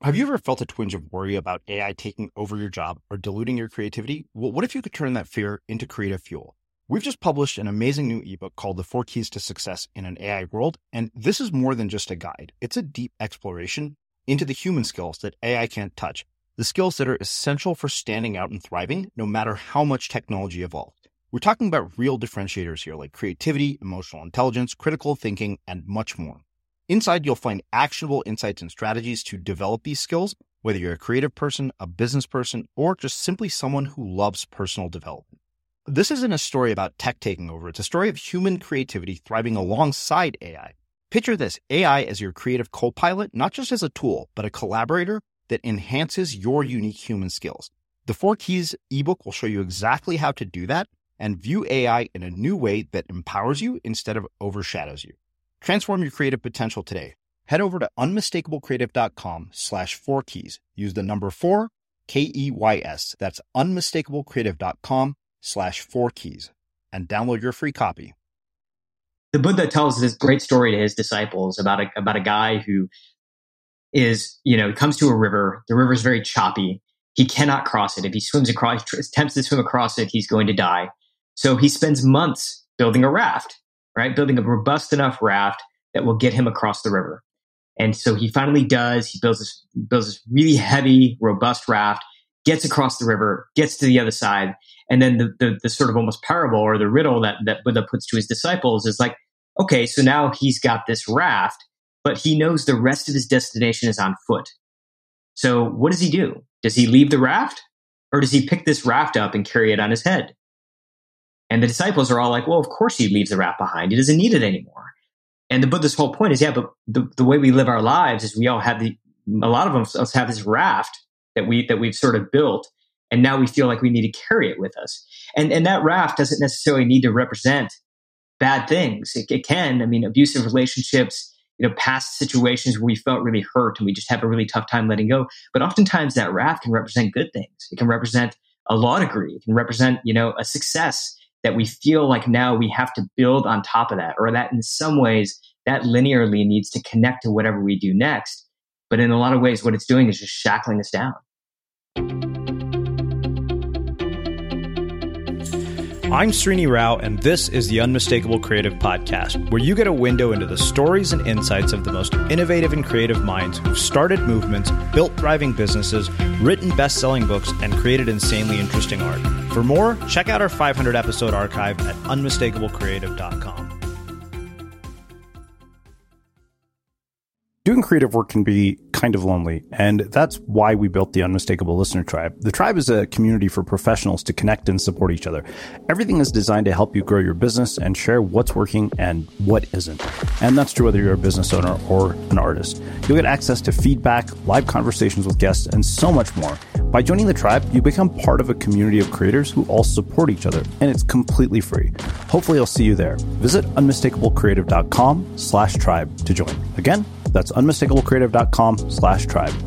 Have you ever felt a twinge of worry about AI taking over your job or diluting your creativity? Well, what if you could turn that fear into creative fuel? We've just published an amazing new ebook called The 4 Keys to Success in an AI World, and this is more than just a guide. It's a deep exploration into the human skills that AI can't touch, the skills that are essential for standing out and thriving, no matter how much technology evolves. We're talking about real differentiators here, like creativity, emotional intelligence, critical thinking, and much more. Inside, you'll find actionable insights and strategies to develop these skills, whether you're a creative person, a business person, or just simply someone who loves personal development. This isn't a story about tech taking over. It's a story of human creativity thriving alongside AI. Picture this, AI as your creative co-pilot, not just as a tool, but a collaborator that enhances your unique human skills. The 4 Keys ebook will show you exactly how to do that and view AI in a new way that empowers you instead of overshadows you. Transform your creative potential today. Head over to unmistakablecreative.com/4keys. Use the number 4, KEYS. That's unmistakablecreative.com/4keys and download your free copy. The Buddha tells this great story to his disciples about a guy who is, comes to a river. The river is very choppy. He cannot cross it. If he attempts to swim across it, he's going to die. So he spends months building a raft. Right? Building a robust enough raft that will get him across the river. And so he finally does. He builds this really heavy, robust raft, gets across the river, gets to the other side. And then the sort of almost parable or the riddle that Buddha puts to his disciples is like, okay, so now he's got this raft, but he knows the rest of his destination is on foot. So what does he do? Does he leave the raft? Or does he pick this raft up and carry it on his head? And the disciples are all like, well, of course he leaves the raft behind. He doesn't need it anymore. And the Buddha's whole point is, but the way we live our lives is we all have a lot of us have this raft that we've sort of built. And now we feel like we need to carry it with us. And that raft doesn't necessarily need to represent bad things. It can, abusive relationships, past situations where we felt really hurt and we just have a really tough time letting go. But oftentimes that raft can represent good things. It can represent a law degree. It can represent, a success that we feel like now we have to build on top of that, or that in some ways that linearly needs to connect to whatever we do next. But in a lot of ways, what it's doing is just shackling us down. I'm Srini Rao, and this is the Unmistakable Creative Podcast, where you get a window into the stories and insights of the most innovative and creative minds who've started movements, built thriving businesses, written best-selling books, and created insanely interesting art. For more, check out our 500-episode archive at unmistakablecreative.com. Doing creative work can be kind of lonely, and that's why we built the Unmistakable Listener Tribe. The tribe is a community for professionals to connect and support each other. Everything is designed to help you grow your business and share what's working and what isn't. And that's true whether you're a business owner or an artist. You'll get access to feedback, live conversations with guests, and so much more. By joining the tribe, you become part of a community of creators who all support each other, and it's completely free. Hopefully I'll see you there. Visit unmistakablecreative.com/tribe to join. Again, that's unmistakablecreative.com/tribe.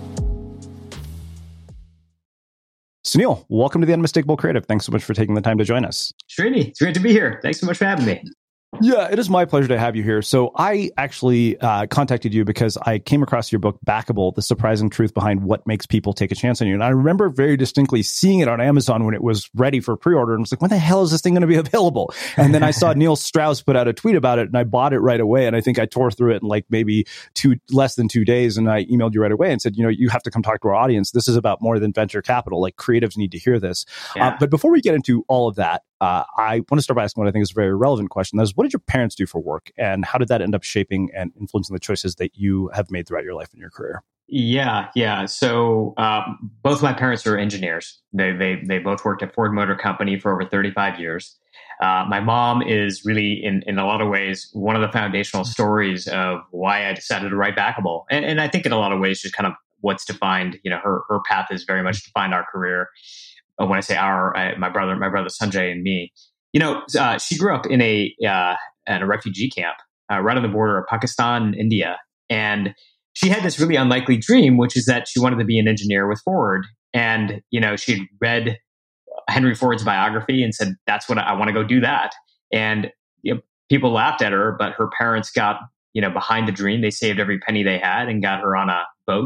Sunil, welcome to the Unmistakable Creative. Thanks so much for taking the time to join us. Srini, it's great to be here. Thanks so much for having me. Yeah, it is my pleasure to have you here. So I actually contacted you because I came across your book, Backable, The Surprising Truth Behind What Makes People Take a Chance on You. And I remember very distinctly seeing it on Amazon when it was ready for pre-order. And I was like, when the hell is this thing going to be available? And then I saw Neil Strauss put out a tweet about it and I bought it right away. And I think I tore through it in like maybe less than 2 days. And I emailed you right away and said, you have to come talk to our audience. This is about more than venture capital. Like creatives need to hear this. Yeah. But before we get into all of that, I want to start by asking what I think is a very relevant question. That is, what did your parents do for work? And how did that end up shaping and influencing the choices that you have made throughout your life and your career? Yeah. So both my parents are engineers. They both worked at Ford Motor Company for over 35 years. My mom is really, in a lot of ways, one of the foundational stories of why I decided to write Backable. And I think in a lot of ways, just kind of what's defined, her path has very much defined our career. When I say my brother Sanjay and me, she grew up in a refugee camp right on the border of Pakistan and India. And she had this really unlikely dream, which is that she wanted to be an engineer with Ford. And, she'd read Henry Ford's biography and said, that's what I want to go do that. And people laughed at her, but her parents got, behind the dream. They saved every penny they had and got her on a boat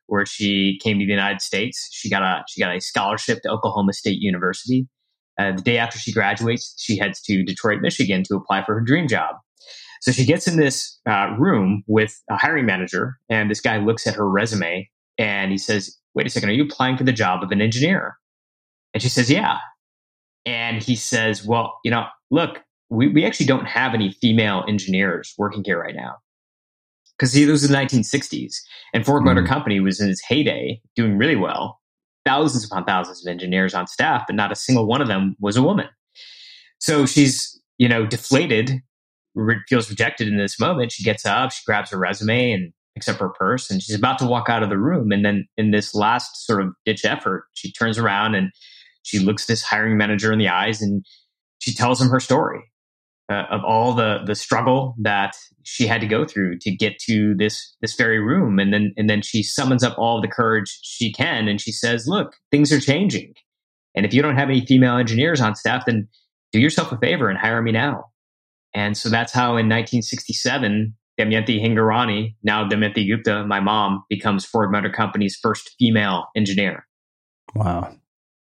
where she came to the United States. She got a scholarship to Oklahoma State University. The day after she graduates, she heads to Detroit, Michigan to apply for her dream job. So she gets in this room with a hiring manager, and this guy looks at her resume and he says, "Wait a second, are you applying for the job of an engineer?" And she says, "Yeah." And he says, "Well, look, we actually don't have any female engineers working here right now." Because this was the 1960s, and Ford Motor Company was in its heyday, doing really well. Thousands upon thousands of engineers on staff, but not a single one of them was a woman. So she's, deflated, feels rejected in this moment. She gets up, she grabs her resume and picks up her purse, and she's about to walk out of the room. And then in this last sort of ditch effort, she turns around and she looks this hiring manager in the eyes and she tells him her story of all the struggle that she had to go through to get to this very room. And then she summons up all the courage she can. And she says, "Look, things are changing. And if you don't have any female engineers on staff, then do yourself a favor and hire me now." And so that's how in 1967, Damayanti Hingorani, now Damayanti Gupta, my mom, becomes Ford Motor Company's first female engineer. Wow.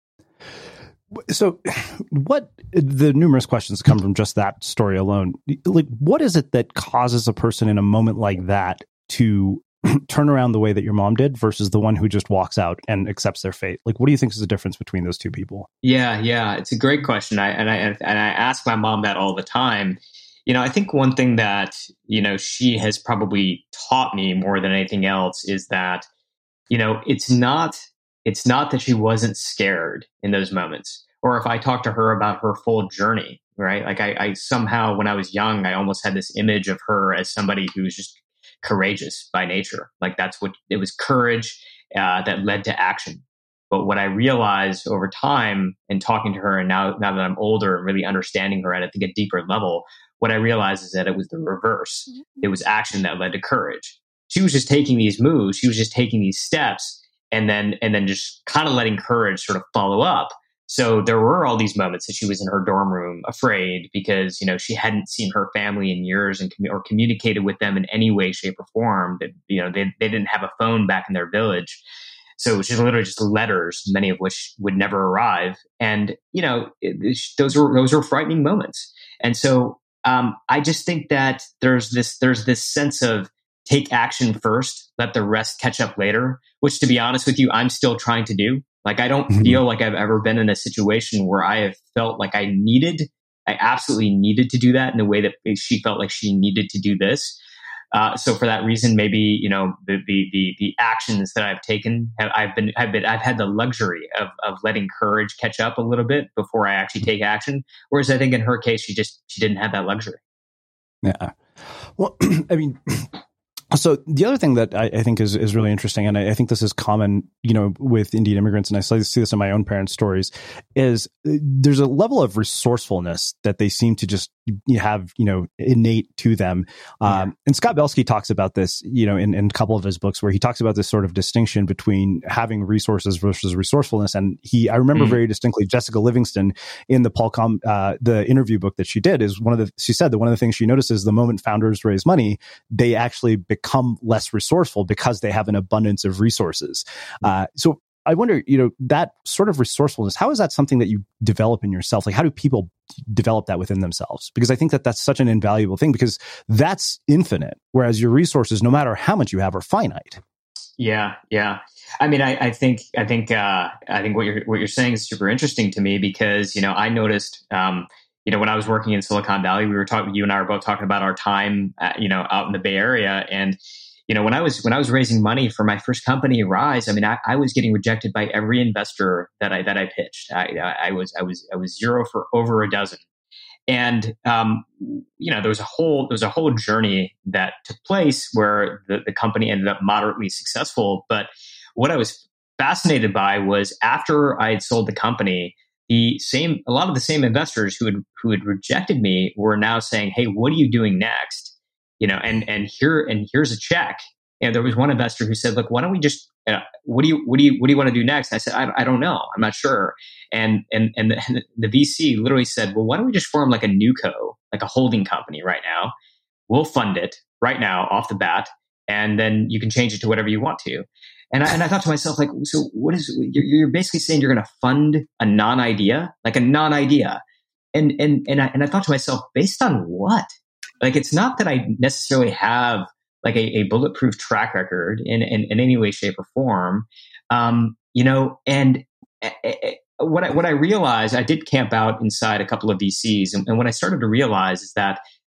So the numerous questions come from just that story alone. Like, what is it that causes a person in a moment like that to turn around the way that your mom did versus the one who just walks out and accepts their fate? Like, what do you think is the difference between those two people? Yeah. It's a great question. I ask my mom that all the time. I think one thing that, she has probably taught me more than anything else is that, it's not that she wasn't scared in those moments. Or if I talk to her about her full journey, right? Like I somehow, when I was young, I almost had this image of her as somebody who was just courageous by nature. Like it was courage that led to action. But what I realized over time and talking to her, and now that I'm older and really understanding her at, I think, a deeper level, what I realized is that it was the reverse. It was action that led to courage. She was just taking these moves. She was just taking these steps and then just kind of letting courage sort of follow up. So there were all these moments that she was in her dorm room afraid because, she hadn't seen her family in years or communicated with them in any way, shape, or form. That, they didn't have a phone back in their village. So it was just literally just letters, many of which would never arrive. And, those were frightening moments. And so I just think that there's this sense of take action first, let the rest catch up later, which, to be honest with you, I'm still trying to do. Like, I don't feel like I've ever been in a situation where I have felt like I absolutely needed to do that in a way that she felt like she needed to do this. So for that reason, maybe, the actions that I've taken, I've had the luxury of letting courage catch up a little bit before I actually take action. Whereas I think in her case, she didn't have that luxury. Yeah. Well, I mean, so the other thing that I think is really interesting, and I think this is common, with Indian immigrants, and I see this in my own parents' stories, is there's a level of resourcefulness that they seem to just have, innate to them. And Scott Belsky talks about this, in a couple of his books, where he talks about this sort of distinction between having resources versus resourcefulness. And I remember very distinctly Jessica Livingston in the interview book that she did she said that one of the things she notices the moment founders raise money, they actually become less resourceful because they have an abundance of resources. So I wonder, that sort of resourcefulness, how is that something that you develop in yourself? Like, how do people develop that within themselves? Because I think that that's such an invaluable thing, because that's infinite, whereas your resources, no matter how much you have, are finite. Yeah. I mean, I think what you're saying is super interesting to me because, I noticed, when I was working in Silicon Valley, you and I were both talking about our time, out in the Bay Area. And, when I was raising money for my first company, Rise, I mean, I was getting rejected by every investor that I pitched. I was zero for over a dozen. And, there was a whole journey that took place where the company ended up moderately successful. But what I was fascinated by was after I had sold the company, a lot of the same investors who had rejected me were now saying, "Hey, what are you doing next?" And here's a check. And there was one investor who said, "Look, why don't we just what do you want to do next?" I said, "I don't know. I'm not sure." And the VC literally said, "Well, why don't we just form like a NewCo, like a holding company right now? We'll fund it right now off the bat, and then you can change it to whatever you want to." And I thought to myself, like, so what is, you're basically saying you're going to fund a non-idea, like a non-idea. And I thought to myself, based on what? Like, it's not that I necessarily have like a bulletproof track record in any way, shape, or form. And what I realized, I did camp out inside a couple of VCs. And what I started to realize is that,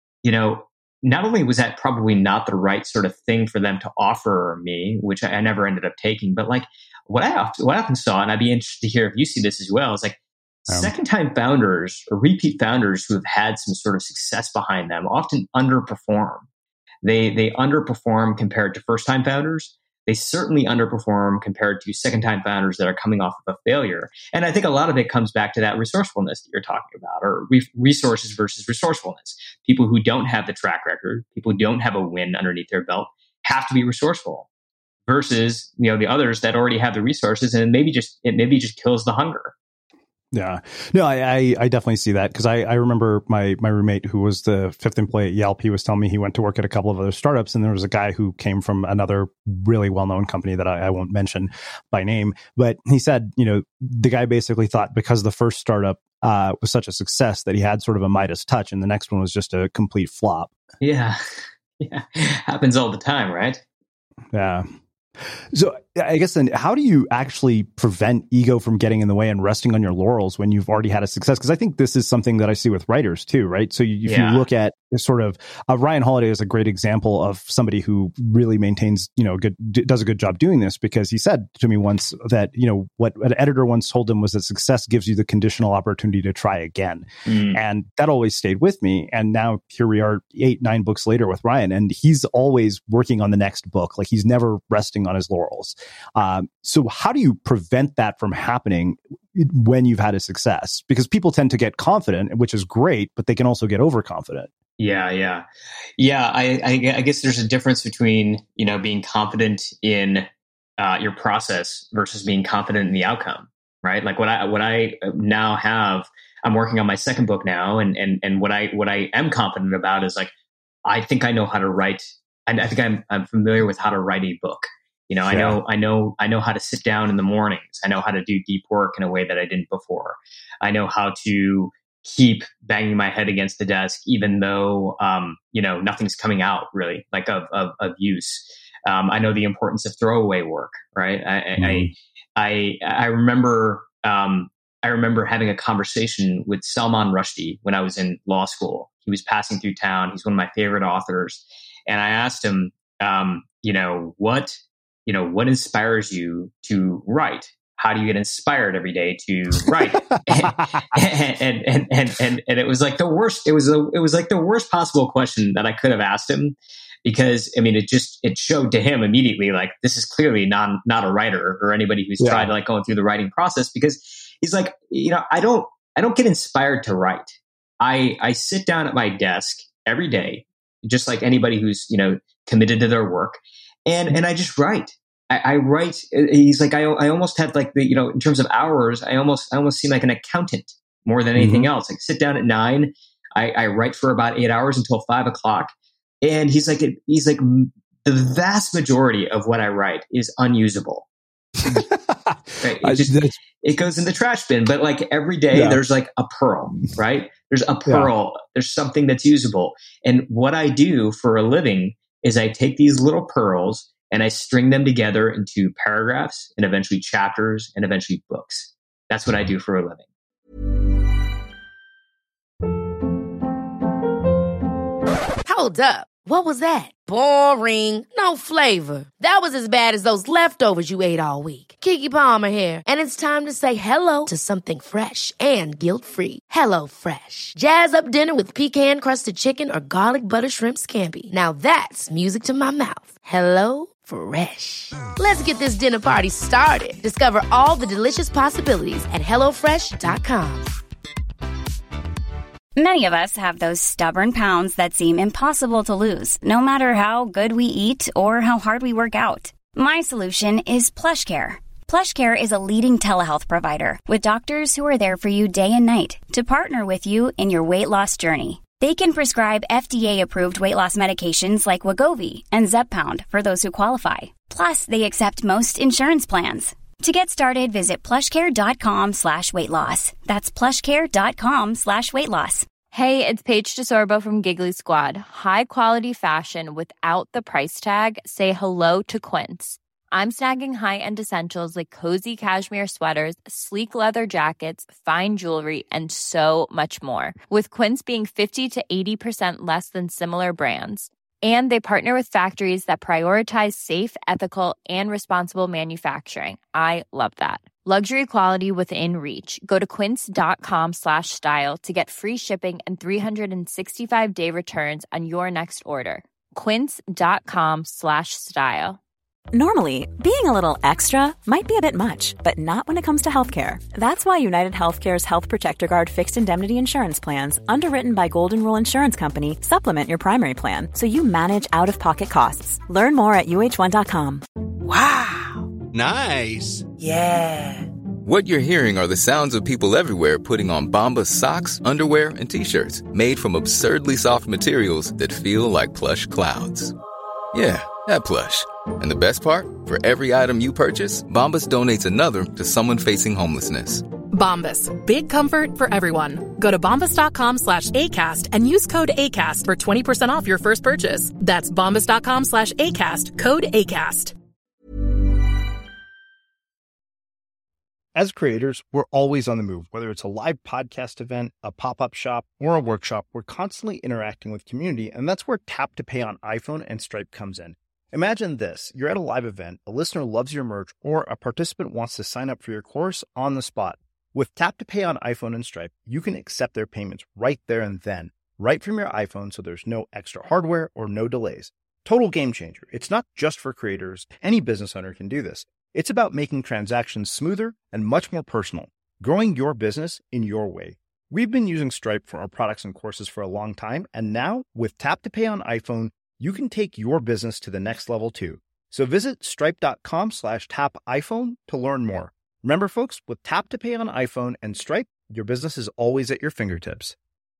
not only was that probably not the right sort of thing for them to offer me, which I never ended up taking, but like what I often saw, and I'd be interested to hear if you see this as well, is like second-time founders or repeat founders who have had some sort of success behind them often underperform. They underperform compared to first-time founders. They certainly underperform compared to second-time founders that are coming off of a failure. And I think a lot of it comes back to that resourcefulness that you're talking about, or resources versus resourcefulness. People who don't have the track record, people who don't have a win underneath their belt, have to be resourceful versus, the others that already have the resources, and it maybe just kills the hunger. Yeah, no, I definitely see that, because I remember my roommate who was the fifth employee at Yelp. He was telling me he went to work at a couple of other startups, and there was a guy who came from another really well-known company that I won't mention by name. But he said, the guy basically thought because the first startup was such a success that he had sort of a Midas touch, and the next one was just a complete flop. Yeah, happens all the time, right? Yeah. So I guess then, how do you actually prevent ego from getting in the way and resting on your laurels when you've already had a success? Because I think this is something that I see with writers too, right? So if you look at sort of Ryan Holiday is a great example of somebody who really maintains, does a good job doing this, because he said to me once that, what an editor once told him was that success gives you the conditional opportunity to try again. And that always stayed with me. And now here we are 8-9 books later with Ryan, and he's always working on the next book. Like, he's never resting on his laurels. So how do you prevent that from happening when you've had a success? Because people tend to get confident, which is great, but they can also get overconfident. Yeah. I guess there's a difference between, being confident in your process versus being confident in the outcome, right? Like what I now have, I'm working on my second book now. And what I am confident about is, like, I think I know how to write. I think I'm familiar with how to write a book. I know how to sit down in the mornings. I know how to do deep work in a way that I didn't before. I know how to keep banging my head against the desk, even though, nothing's coming out really like of use. I know the importance of throwaway work, right? I remember having a conversation with Salman Rushdie when I was in law school. He was passing through town. He's one of my favorite authors. And I asked him, what inspires you to write? How do you get inspired every day to write? and it was like the worst. It was like the worst possible question that I could have asked him, because it showed to him immediately, like, this is clearly not a writer or anybody who's tried like going through the writing process, because he's like, I don't get inspired to write. I sit down at my desk every day, just like anybody who's committed to their work, and I just write. I write. He's like, I almost have like in terms of hours, I almost seem like an accountant more than anything else. Like, sit down at 9, I write for about 8 hours until 5 o'clock. And he's like, the vast majority of what I write is unusable. Right? It goes in the trash bin, but like every day there's like a pearl, right? There's a pearl. There's something that's usable. And what I do for a living is I take these little pearls and I string them together into paragraphs and eventually chapters and eventually books. That's what I do for a living. Hold up. What was that? Boring. No flavor. That was as bad as those leftovers you ate all week. Keke Palmer here. And it's time to say hello to something fresh and guilt-free. HelloFresh. Jazz up dinner with pecan-crusted chicken or garlic butter shrimp scampi. Now that's music to my mouth. HelloFresh. Let's get this dinner party started. Discover all the delicious possibilities at HelloFresh.com. Many of us have those stubborn pounds that seem impossible to lose, no matter how good we eat or how hard we work out. My solution is PlushCare. PlushCare is a leading telehealth provider with doctors who are there for you day and night to partner with you in your weight loss journey. They can prescribe FDA-approved weight loss medications like Wegovy and Zepbound for those who qualify. Plus, they accept most insurance plans. To get started, visit plushcare.com/weightloss. That's plushcare.com/weightloss. Hey, it's Paige DeSorbo from Giggly Squad. High quality fashion without the price tag. Say hello to Quince. I'm snagging high-end essentials like cozy cashmere sweaters, sleek leather jackets, fine jewelry, and so much more. With Quince being 50 to 80% less than similar brands. And they partner with factories that prioritize safe, ethical, and responsible manufacturing. I love that. Luxury quality within reach. Go to quince.com/style to get free shipping and 365-day returns on your next order. Quince.com/style. Normally, being a little extra might be a bit much, but not when it comes to healthcare. That's why United Healthcare's Health Protector Guard fixed indemnity insurance plans, underwritten by Golden Rule Insurance Company, supplement your primary plan so you manage out-of-pocket costs. Learn more at uh1.com. Wow. Nice. Yeah. What you're hearing are the sounds of people everywhere putting on Bombas socks, underwear, and T-shirts made from absurdly soft materials that feel like plush clouds. Yeah, that plush. And the best part? For every item you purchase, Bombas donates another to someone facing homelessness. Bombas. Big comfort for everyone. Go to bombas.com/ACAST and use code ACAST for 20% off your first purchase. That's bombas.com/ACAST. Code ACAST. As creators, we're always on the move. Whether it's a live podcast event, a pop-up shop, or a workshop, we're constantly interacting with community, and that's where Tap to Pay on iPhone and Stripe comes in. Imagine this. You're at a live event, a listener loves your merch, or a participant wants to sign up for your course on the spot. With Tap to Pay on iPhone and Stripe, you can accept their payments right there and then, right from your iPhone, so there's no extra hardware or no delays. Total game changer. It's not just for creators. Any business owner can do this. It's about making transactions smoother and much more personal, growing your business in your way. We've been using Stripe for our products and courses for a long time, and now with Tap to Pay on iPhone, you can take your business to the next level too. So visit stripe.com/tapiphone to learn more. Remember, folks, with Tap to Pay on iPhone and Stripe, your business is always at your fingertips.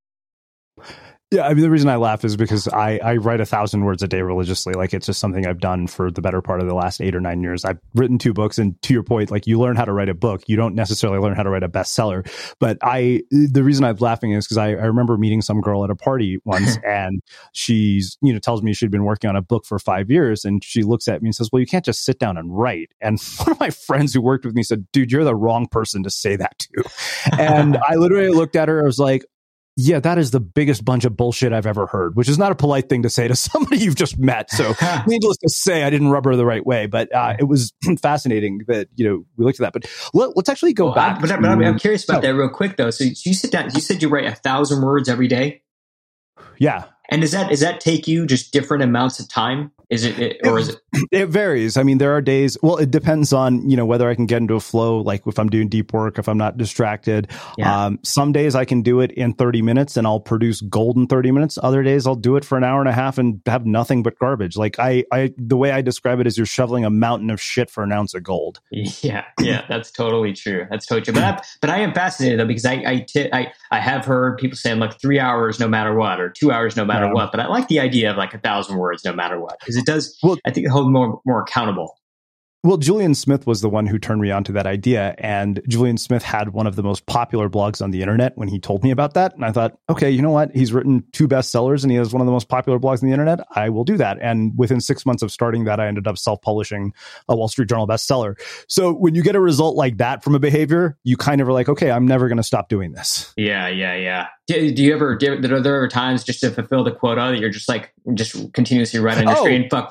Yeah, I mean, the reason I laugh is because I write 1,000 words a day religiously. Like, it's just something I've done for the better part of the last 8 or 9 years. I've written 2 books, and to your point, like, you learn how to write a book. You don't necessarily learn how to write a bestseller. But the reason I'm laughing is because I remember meeting some girl at a party once, and she's, tells me she'd been working on a book for 5 years, and she looks at me and says, well, you can't just sit down and write. And one of my friends who worked with me said, dude, you're the wrong person to say that to. And I literally looked at her, I was like, yeah, that is the biggest bunch of bullshit I've ever heard, which is not a polite thing to say to somebody you've just met. So needless to say, I didn't rub her the right way, but it was fascinating that, we looked at that. But let's actually go back. But I'm curious about that real quick, though. So you sit down, you said you write 1,000 words every day? Yeah. And does that take you just different amounts of time? Is it? It varies. I mean, there are days, well, it depends on, whether I can get into a flow, like if I'm doing deep work, if I'm not distracted. Yeah. Some days I can do it in 30 minutes and I'll produce gold in 30 minutes. Other days I'll do it for an hour and a half and have nothing but garbage. Like the way I describe it is you're shoveling a mountain of shit for an ounce of gold. Yeah, that's totally true. That's totally true. But I am fascinated though, because I have heard people saying like 3 hours no matter what, or 2 hours no matter what. But I like the idea of like 1,000 words no matter what. It does, I think, hold more accountable. Well, Julian Smith was the one who turned me on to that idea. And Julian Smith had one of the most popular blogs on the internet when he told me about that. And I thought, okay, you know what? He's written 2 bestsellers and he has one of the most popular blogs on the internet. I will do that. And within 6 months of starting that, I ended up self-publishing a Wall Street Journal bestseller. So when you get a result like that from a behavior, you kind of are like, okay, I'm never going to stop doing this. Yeah. Are there ever times just to fulfill the quota that you're just continuously right on your screen? Fuck.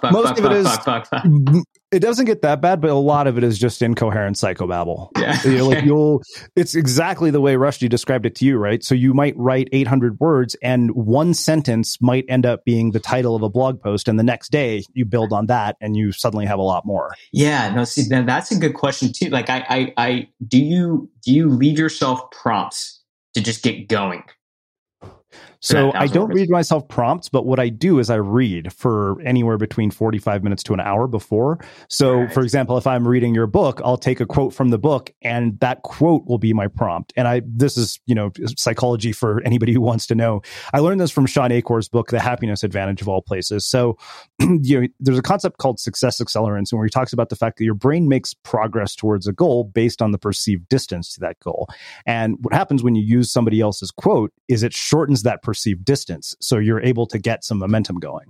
It doesn't get that bad, but a lot of it is just incoherent psychobabble. Yeah. It's exactly the way Rushdie described it to you, right? So you might write 800 words and one sentence might end up being the title of a blog post. And the next day you build on that and you suddenly have a lot more. Yeah, no, see, that's a good question too. Like do you leave yourself prompts to just get going? So I don't read myself prompts, but what I do is I read for anywhere between 45 minutes to an hour before. So for example, if I'm reading your book, I'll take a quote from the book and that quote will be my prompt. And this is, psychology for anybody who wants to know. I learned this from Sean Acor's book, The Happiness Advantage, of all places. So, there's a concept called success accelerants, where he talks about the fact that your brain makes progress towards a goal based on the perceived distance to that goal. And what happens when you use somebody else's quote is it shortens that perceived distance. So you're able to get some momentum going.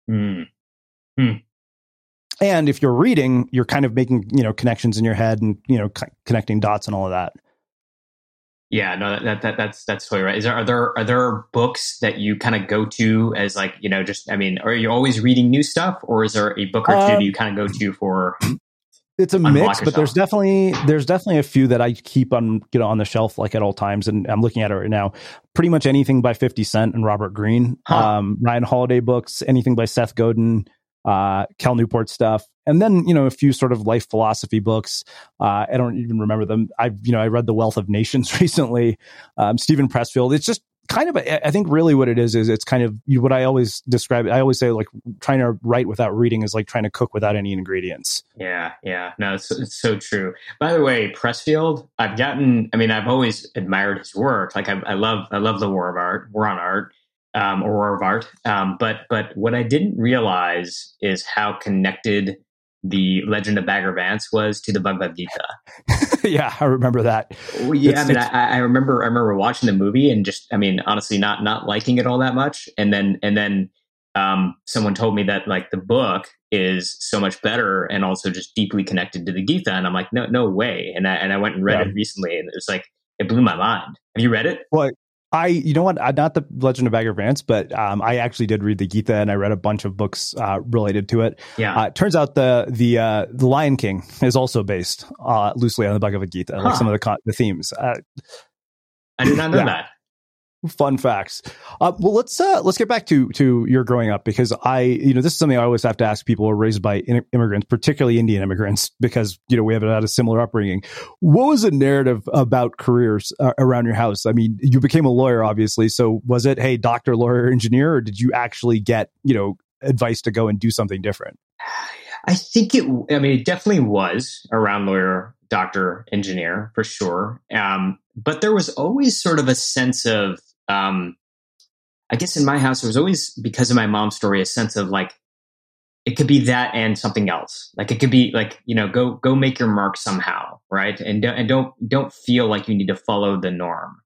And if you're reading, you're kind of making, connections in your head and, connecting dots and all of that. Yeah, no, that's totally right. Are there books that you kind of go to as like, are you always reading new stuff, or is there a book or two that you kind of go to for? It's a mix, but there's definitely a few that I keep on the shelf like at all times, and I'm looking at it right now. Pretty much anything by 50 Cent and Robert Greene, Ryan Holiday books, anything by Seth Godin, Cal Newport stuff, and then a few sort of life philosophy books. I don't even remember them. I read The Wealth of Nations recently. Stephen Pressfield. It's just kind of I think really what it is it's kind of what I always describe. I always say like trying to write without reading is like trying to cook without any ingredients. Yeah. No, it's so true. By the way, Pressfield, I've always admired his work. Like I love the War on Art. But what I didn't realize is how connected the Legend of Bagger Vance was to the Bhagavad Gita. Yeah, I remember that. Well, yeah, I remember watching the movie and just, honestly, not liking it all that much. And then someone told me that like the book is so much better and also just deeply connected to the Gita. And I'm like, no way. And I went and read it recently, and it was like it blew my mind. Have you read it? Well, not the Legend of Bagger Vance, but I actually did read the Gita, and I read a bunch of books related to it. Yeah. It turns out the Lion King is also based loosely on the Bhagavad Gita, like some of the themes. I did not know that. Fun facts. Well, let's get back to your growing up, because this is something I always have to ask people who are raised by immigrants, particularly Indian immigrants, because we have had a similar upbringing. What was the narrative about careers around your house? I mean, you became a lawyer, obviously. So was it, hey, doctor, lawyer, engineer, or did you actually get advice to go and do something different? I think it definitely was around lawyer, doctor, engineer for sure. But there was always sort of a sense of, I guess in my house, there was always, because of my mom's story, a sense of like, it could be that and something else. Like it could be like, go make your mark somehow. Right. And don't feel like you need to follow the norm.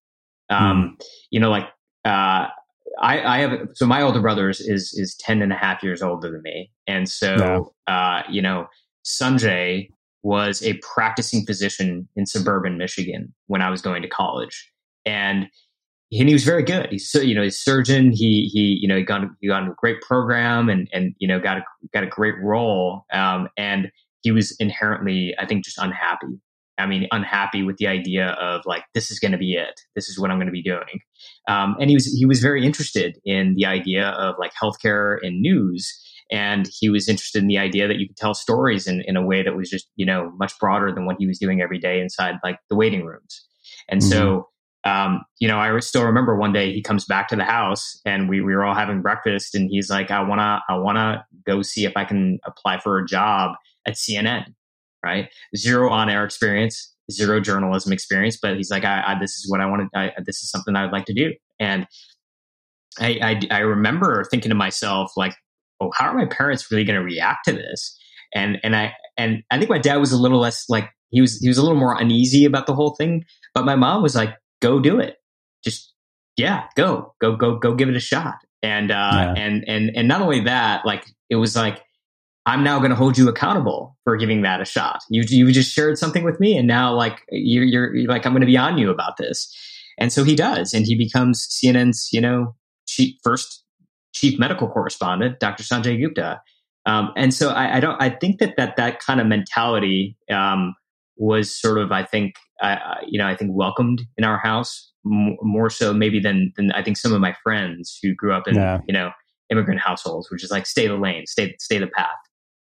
I have, so my older brother is 10 and a half years older than me. And so, Sanjay was a practicing physician in suburban Michigan when I was going to college, and he was very good. He's he's surgeon. He got a great program and got a great role. And he was inherently, I think, just unhappy. Unhappy with the idea of like, this is going to be it. This is what I'm going to be doing. And he was very interested in the idea of like healthcare and news. And he was interested in the idea that you could tell stories in a way that was just, much broader than what he was doing every day inside like the waiting rooms. And so, I still remember one day he comes back to the house and we were all having breakfast, and he's like, I want to go see if I can apply for a job at CNN, right? 0 on-air experience, 0 journalism experience. But he's like, this is what I want to, this is something I would like to do. And I remember thinking to myself, like, oh, how are my parents really going to react to this? And I think my dad was a little less like, he was a little more uneasy about the whole thing, but my mom was like, go do it. Just, go give it a shot. And not only that, like, it was like, I'm now going to hold you accountable for giving that a shot. You just shared something with me, and now like, you're like, I'm going to be on you about this. And so he does, and he becomes CNN's, first chief medical correspondent, Dr. Sanjay Gupta. And so I think that kind of mentality was sort of, I think welcomed in our house more so maybe than I think some of my friends who grew up in immigrant households, which is like, stay the lane, stay the path.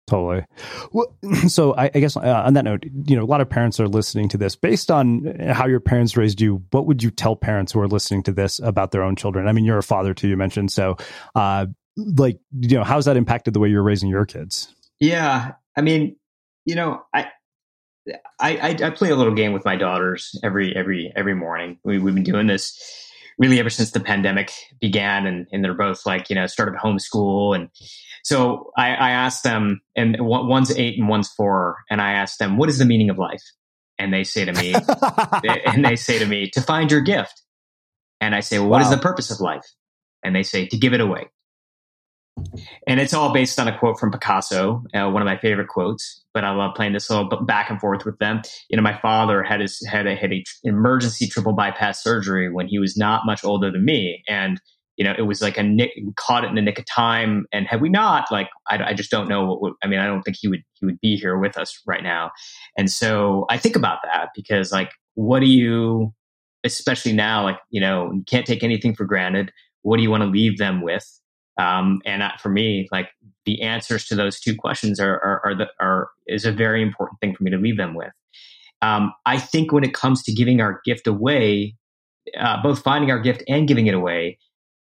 Totally. Well, so I guess on that note, a lot of parents are listening to this. Based on how your parents raised you, what would you tell parents who are listening to this about their own children? I mean, you're a father too, you mentioned. So, how's that impacted the way you're raising your kids? Yeah. I mean, I play a little game with my daughters every morning. We've been doing this really ever since the pandemic began, and they're both started homeschool. And so I asked them, and one's 8 and one's 4, and I asked them, what is the meaning of life? And they say to me, to find your gift. And I say, well, what is the purpose of life? And they say, to give it away. And it's all based on a quote from Picasso, one of my favorite quotes, but I love playing this little back and forth with them. My father had a emergency triple bypass surgery when he was not much older than me. And, it was like we caught it in the nick of time. And had we not, I just don't know I don't think he would be here with us right now. And so I think about that because what do you, especially now, you can't take anything for granted. What do you want to leave them with? And for me, the answers to those two questions is a very important thing for me to leave them with. I think when it comes to giving our gift away, both finding our gift and giving it away,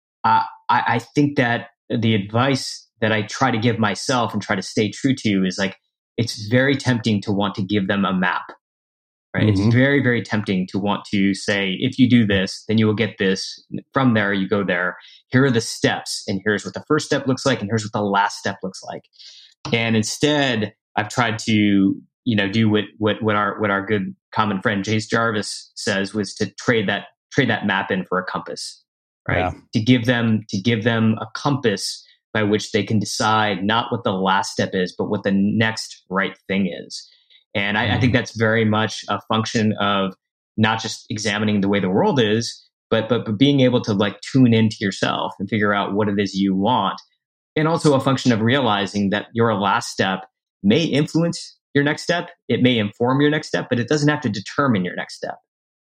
I think that the advice that I try to give myself and try to stay true to is it's very tempting to want to give them a map. Right? Mm-hmm. It's very, very tempting to want to say, if you do this, then you will get this. From there, you go there. Here are the steps, and here's what the first step looks like, and here's what the last step looks like. And instead, I've tried to, do what our good common friend Jace Jarvis says, was to trade that map in for a compass, right? Yeah. To give them a compass by which they can decide not what the last step is, but what the next right thing is. And I think that's very much a function of not just examining the way the world is, but being able to tune into yourself and figure out what it is you want. And also a function of realizing that your last step may influence your next step. It may inform your next step, but it doesn't have to determine your next step.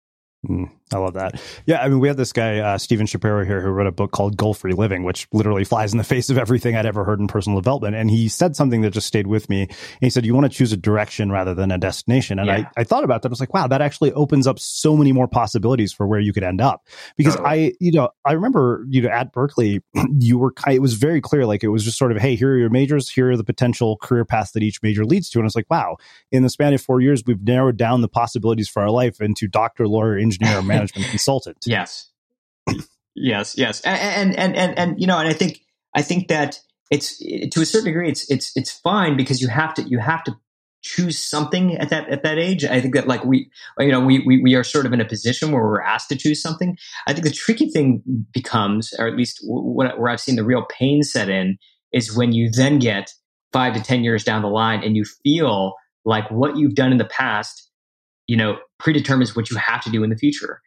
I love that. Yeah, we have this guy, Steven Shapiro here, who wrote a book called Goal-Free Living, which literally flies in the face of everything I'd ever heard in personal development. And he said something that just stayed with me. And he said, you want to choose a direction rather than a destination. And I thought about that. I was like, wow, that actually opens up so many more possibilities for where you could end up. Because I remember, at Berkeley, it was very clear, it was just sort of, hey, here are your majors, here are the potential career paths that each major leads to. And I was like, wow, in the span of 4 years, we've narrowed down the possibilities for our life into doctor, lawyer, engineer, management consultant. Yes. And I think that it's, to a certain degree, it's fine because you have to choose something at that age. I think that we are sort of in a position where we're asked to choose something. I think the tricky thing becomes, or at least where I've seen the real pain set in, is when you then get 5 to 10 years down the line and you feel like what you've done in the past predetermines what you have to do in the future.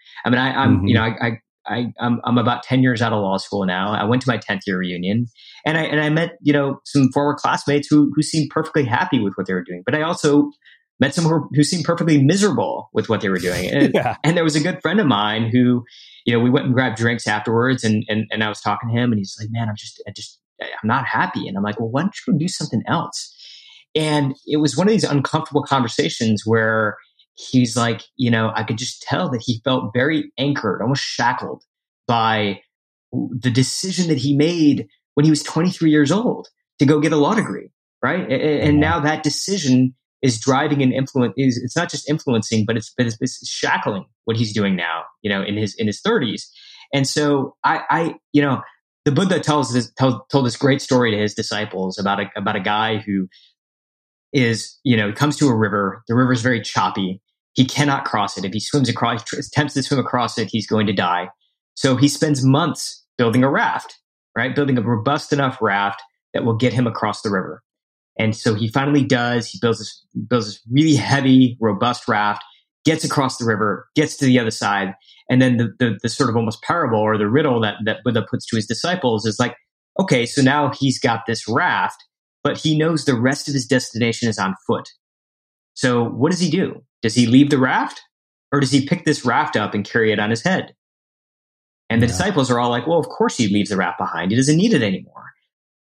I'm about 10 years out of law school now. I went to my 10th year reunion, and I met some former classmates who seemed perfectly happy with what they were doing. But I also met some who seemed perfectly miserable with what they were doing. And there was a good friend of mine who, we went and grabbed drinks afterwards, and I was talking to him, and he's like, "Man, I'm not happy." And I'm like, "Well, why don't you go do something else?" And it was one of these uncomfortable conversations where he's like, I could just tell that he felt very anchored, almost shackled by the decision that he made when he was 23 years old to go get a law degree, right? And now that decision is driving and it's not just influencing, but it's shackling what he's doing now, in his 30s. And so the Buddha told this great story to his disciples about a guy who is, comes to a river. The river is very choppy. He cannot cross it. If he attempts to swim across it, he's going to die. So he spends months building a raft, right? Building a robust enough raft that will get him across the river. And so he finally does. He builds this really heavy, robust raft, gets across the river, gets to the other side. And then the sort of almost parable or the riddle that Buddha puts to his disciples is like, okay, so now he's got this raft, but he knows the rest of his destination is on foot. So what does he do? Does he leave the raft, or does he pick this raft up and carry it on his head? And the disciples are all like, well, of course he leaves the raft behind. He doesn't need it anymore.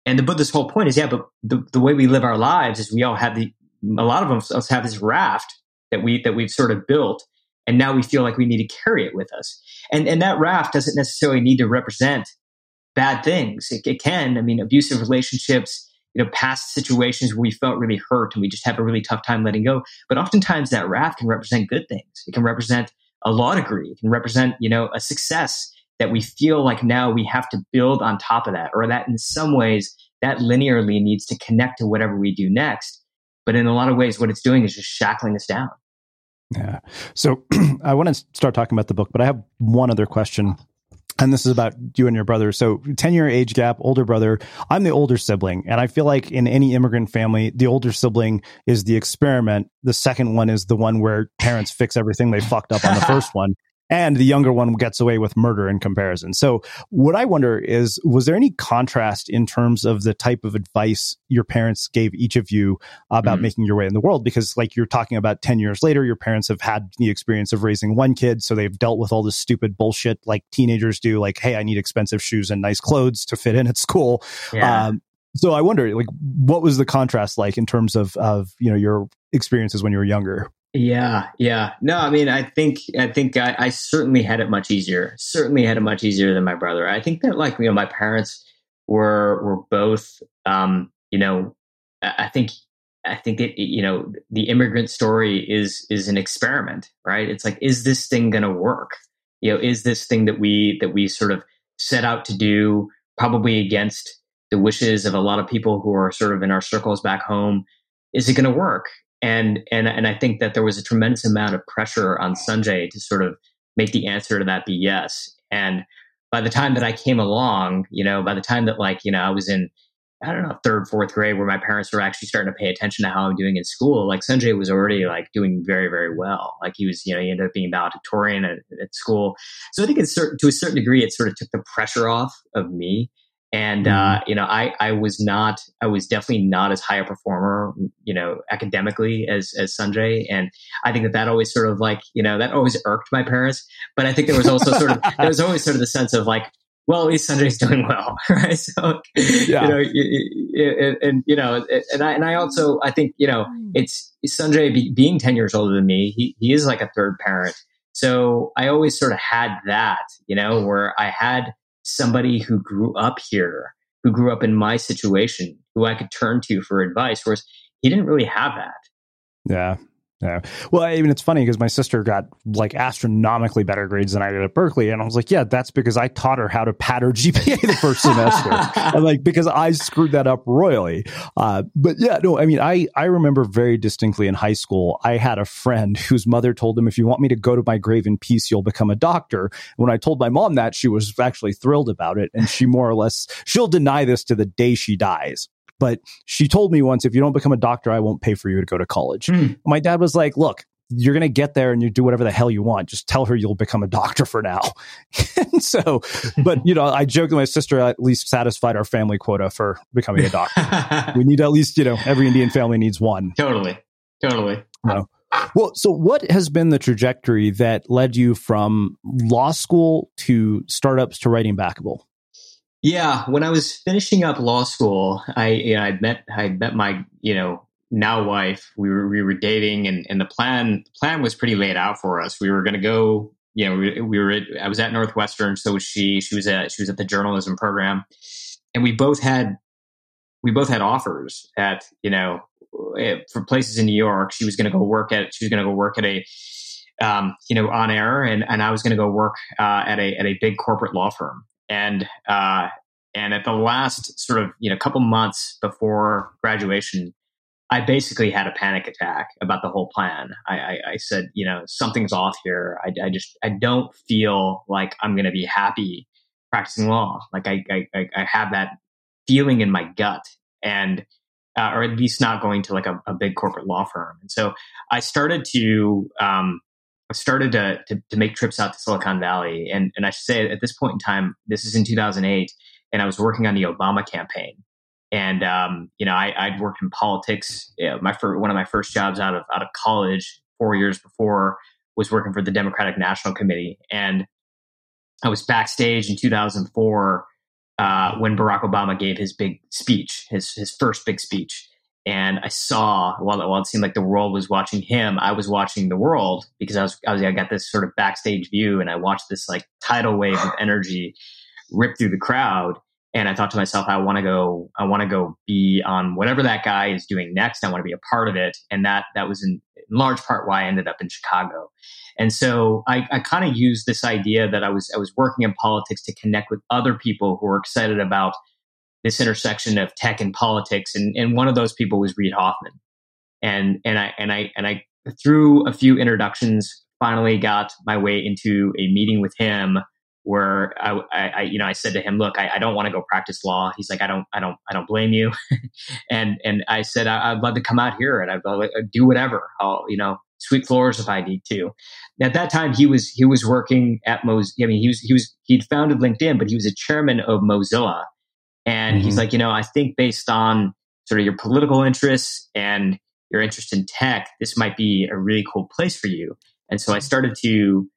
And the Buddha's whole point is, but the way we live our lives is we all have a lot of us have this raft that we've sort of built, and now we feel like we need to carry it with us. And that raft doesn't necessarily need to represent bad things. It can, abusive relationships, past situations where we felt really hurt and we just have a really tough time letting go. But oftentimes that raft can represent good things. It can represent a law degree. It can represent, a success that we feel like now we have to build on top of that, or that in some ways that linearly needs to connect to whatever we do next. But in a lot of ways, what it's doing is just shackling us down. Yeah. So I want to start talking about the book, but I have one other question. And this is about you and your brother. So 10-year age gap, older brother. I'm the older sibling. And I feel like in any immigrant family, the older sibling is the experiment. The second one is the one where parents fix everything they fucked up on the first one. And the younger one gets away with murder in comparison. So what I wonder is, was there any contrast in terms of the type of advice your parents gave each of you about making your way in the world? Because like you're talking about 10 years later, your parents have had the experience of raising one kid. So they've dealt with all this stupid bullshit like teenagers do. Like, hey, I need expensive shoes and nice clothes to fit in at school. Yeah. So I wonder, like, what was the contrast like in terms of your experiences when you were younger? Yeah. No, I think I certainly had it much easier. Certainly had it much easier than my brother. I think that my parents were both, I think it, the immigrant story is an experiment, right? It's like, is this thing going to work? Is this thing that we sort of set out to do, probably against the wishes of a lot of people who are sort of in our circles back home? Is it going to work? And I think that there was a tremendous amount of pressure on Sanjay to sort of make the answer to that be yes. And by the time that I came along, by the time that I was in, I don't know, third, fourth grade, where my parents were actually starting to pay attention to how I'm doing in school, like Sanjay was already doing very, very well. Like he was, he ended up being valedictorian at school. So I think to a certain degree, it sort of took the pressure off of me. And, I was definitely not as high a performer, academically as Sanjay. And I think that always sort of that always irked my parents. But I think there was also there was always sort of the sense of well, at least Sanjay's doing well, right? So, I think, it's Sanjay being 10 years older than me. He is like a third parent. So I always sort of had that, where I had somebody who grew up here, who grew up in my situation, who I could turn to for advice, whereas he didn't really have that. Yeah. Well, it's funny because my sister got astronomically better grades than I did at Berkeley. And I was like, yeah, that's because I taught her how to pad her GPA the first semester. And because I screwed that up royally. But yeah, no, I remember very distinctly in high school, I had a friend whose mother told him, if you want me to go to my grave in peace, you'll become a doctor. And when I told my mom that, she was actually thrilled about it. And she more or less, she'll deny this to the day she dies. But she told me once, if you don't become a doctor, I won't pay for you to go to college. My dad was like, look, you're going to get there and you do whatever the hell you want. Just tell her you'll become a doctor for now. And so, but, I joked with my sister, at least satisfied our family quota for becoming a doctor. We need at least, every Indian family needs one. Totally. Well, so what has been the trajectory that led you from law school to startups to writing Backable? Yeah, when I was finishing up law school, I met my now wife. We were dating, and the plan was pretty laid out for us. We were going to go. I was at Northwestern, so was she. She was at the journalism program, and we both had offers at for places in New York. She was going to go work at a On Air, and I was going to go work at a big corporate law firm. And at the last sort of, couple months before graduation, I basically had a panic attack about the whole plan. I said, something's off here. I don't feel like I'm going to be happy practicing law. I have that feeling in my gut, and, or at least not going to a big corporate law firm. And so I started to make trips out to Silicon Valley. And I should say at this point in time, this is in 2008, and I was working on the Obama campaign. And, I'd worked in politics. One of my first jobs out of college 4 years before was working for the Democratic National Committee. And I was backstage in 2004 when Barack Obama gave his big speech, his first big speech. And I saw, while it seemed like the world was watching him, I was watching the world, because I got this sort of backstage view, and I watched this like tidal wave of energy rip through the crowd. And I thought to myself, I want to go be on whatever that guy is doing next. I want to be a part of it. And that was in large part why I ended up in Chicago. And so I kind of used this idea that I was working in politics to connect with other people who were excited about this intersection of tech and politics. And one of those people was Reid Hoffman. And I through a few introductions, finally got my way into a meeting with him where I said to him, look, I don't want to go practice law. He's like, I don't blame you. and I said, I'd love to come out here and I'd do whatever. I'll, sweep floors if I need to. At that time, he was working at he'd founded LinkedIn, but he was a chairman of Mozilla. And he's like, I think based on sort of your political interests and your interest in tech, this might be a really cool place for you. And so I started to,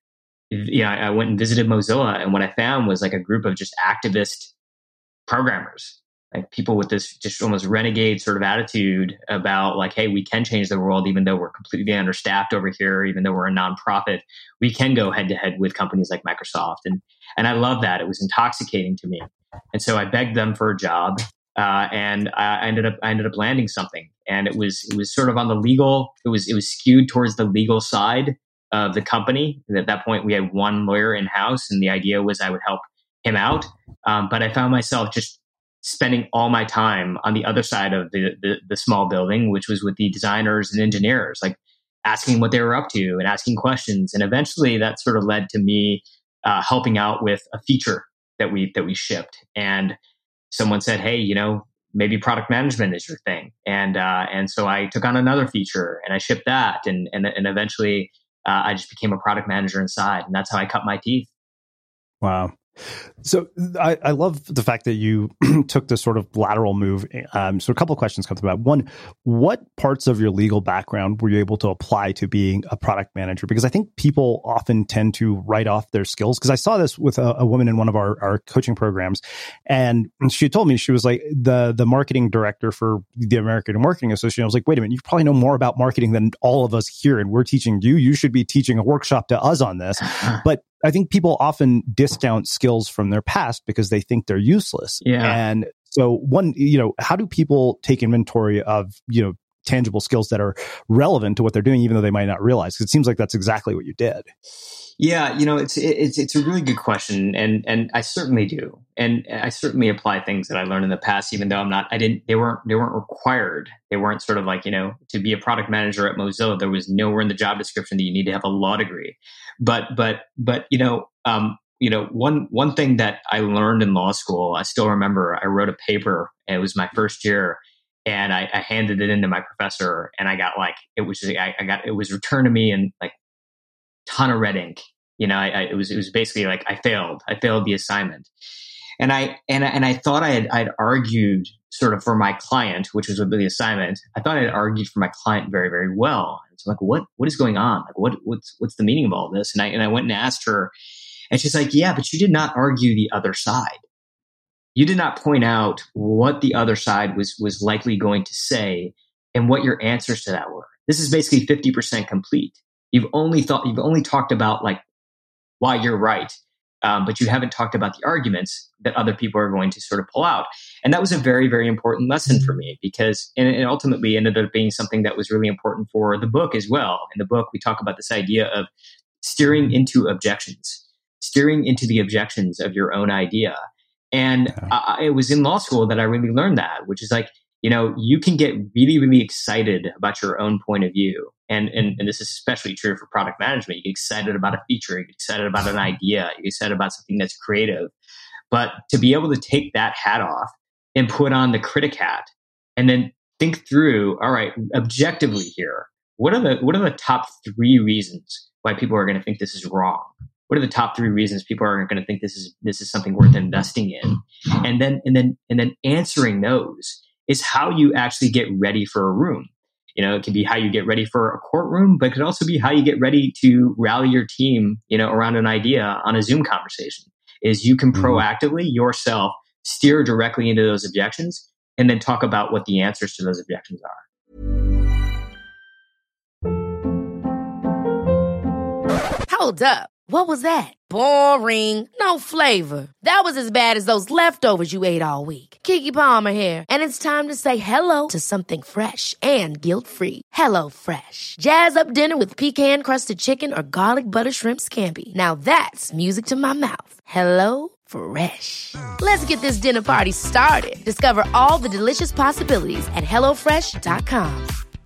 I went and visited Mozilla, and what I found was like a group of just activist programmers, like people with this just almost renegade sort of attitude about like, hey, we can change the world, even though we're completely understaffed over here, even though we're a nonprofit, we can go head to head with companies like Microsoft. And I love that. It was intoxicating to me. And so I begged them for a job, and I ended up landing something. And it was sort of on the legal. It was skewed towards the legal side of the company. And at that point, we had one lawyer in house, and the idea was I would help him out. But I found myself just spending all my time on the other side of the small building, which was with the designers and engineers, like asking what they were up to and asking questions. And eventually, that sort of led to me helping out with a feature that we shipped. And someone said, hey, maybe product management is your thing. And so I took on another feature and I shipped that. And eventually I just became a product manager inside. And that's how I cut my teeth. Wow. So I love the fact that you took this sort of lateral move. So a couple of questions come to mind. One, what parts of your legal background were you able to apply to being a product manager? Because I think people often tend to write off their skills. Because I saw this with a woman in one of our coaching programs, and she told me, she was like the marketing director for the American Marketing Association. I was like, wait a minute, you probably know more about marketing than all of us here, and we're teaching you. You should be teaching a workshop to us on this. But I think people often discount skills from their past because they think they're useless. Yeah. And so how do people take inventory of, tangible skills that are relevant to what they're doing, even though they might not realize? Because it seems like that's exactly what you did. Yeah. It's a really good question. And I certainly do. And I certainly apply things that I learned in the past, even though they weren't required. They weren't sort of like, to be a product manager at Mozilla, there was nowhere in the job description that you need to have a law degree. But one thing that I learned in law school, I still remember I wrote a paper, and it was my first year, and I handed it in to my professor, and I got it was returned to me in like ton of red ink. It was basically like I failed the assignment. And I thought I'd argued sort of for my client, which was the assignment. I thought I had argued for my client very, very well. So like, what is going on? Like, what's the meaning of all this? And I went and asked her, and she's like, yeah, but you did not argue the other side. You did not point out what the other side was likely going to say and what your answers to that were. This is basically 50% complete. You've only talked about like why you're right. But you haven't talked about the arguments that other people are going to sort of pull out. And that was a very, very important lesson for me, because it ultimately ended up being something that was really important for the book as well. In the book, we talk about this idea of steering into the objections of your own idea. And it was in law school that I really learned that, which is like, you can get really, really excited about your own point of view. And this is especially true for product management. You get excited about a feature, you get excited about an idea, you get excited about something that's creative. But to be able to take that hat off and put on the critic hat and then think through, all right, objectively here, what are the top 3 reasons why people are going to think this is wrong? What are the top 3 reasons people are going to think this is something worth investing in? And then answering those is how you actually get ready for a room. It can be how you get ready for a courtroom, but it could also be how you get ready to rally your team, around an idea on a Zoom conversation. Is you can proactively yourself steer directly into those objections, and then talk about what the answers to those objections are. Hold up. What was that? Boring. No flavor. That was as bad as those leftovers you ate all week. Keke Palmer here, and it's time to say hello to something fresh and guilt-free. Hello Fresh. Jazz up dinner with pecan-crusted chicken or garlic butter shrimp scampi. Now that's music to my mouth. Hello Fresh. Let's get this dinner party started. Discover all the delicious possibilities at HelloFresh.com.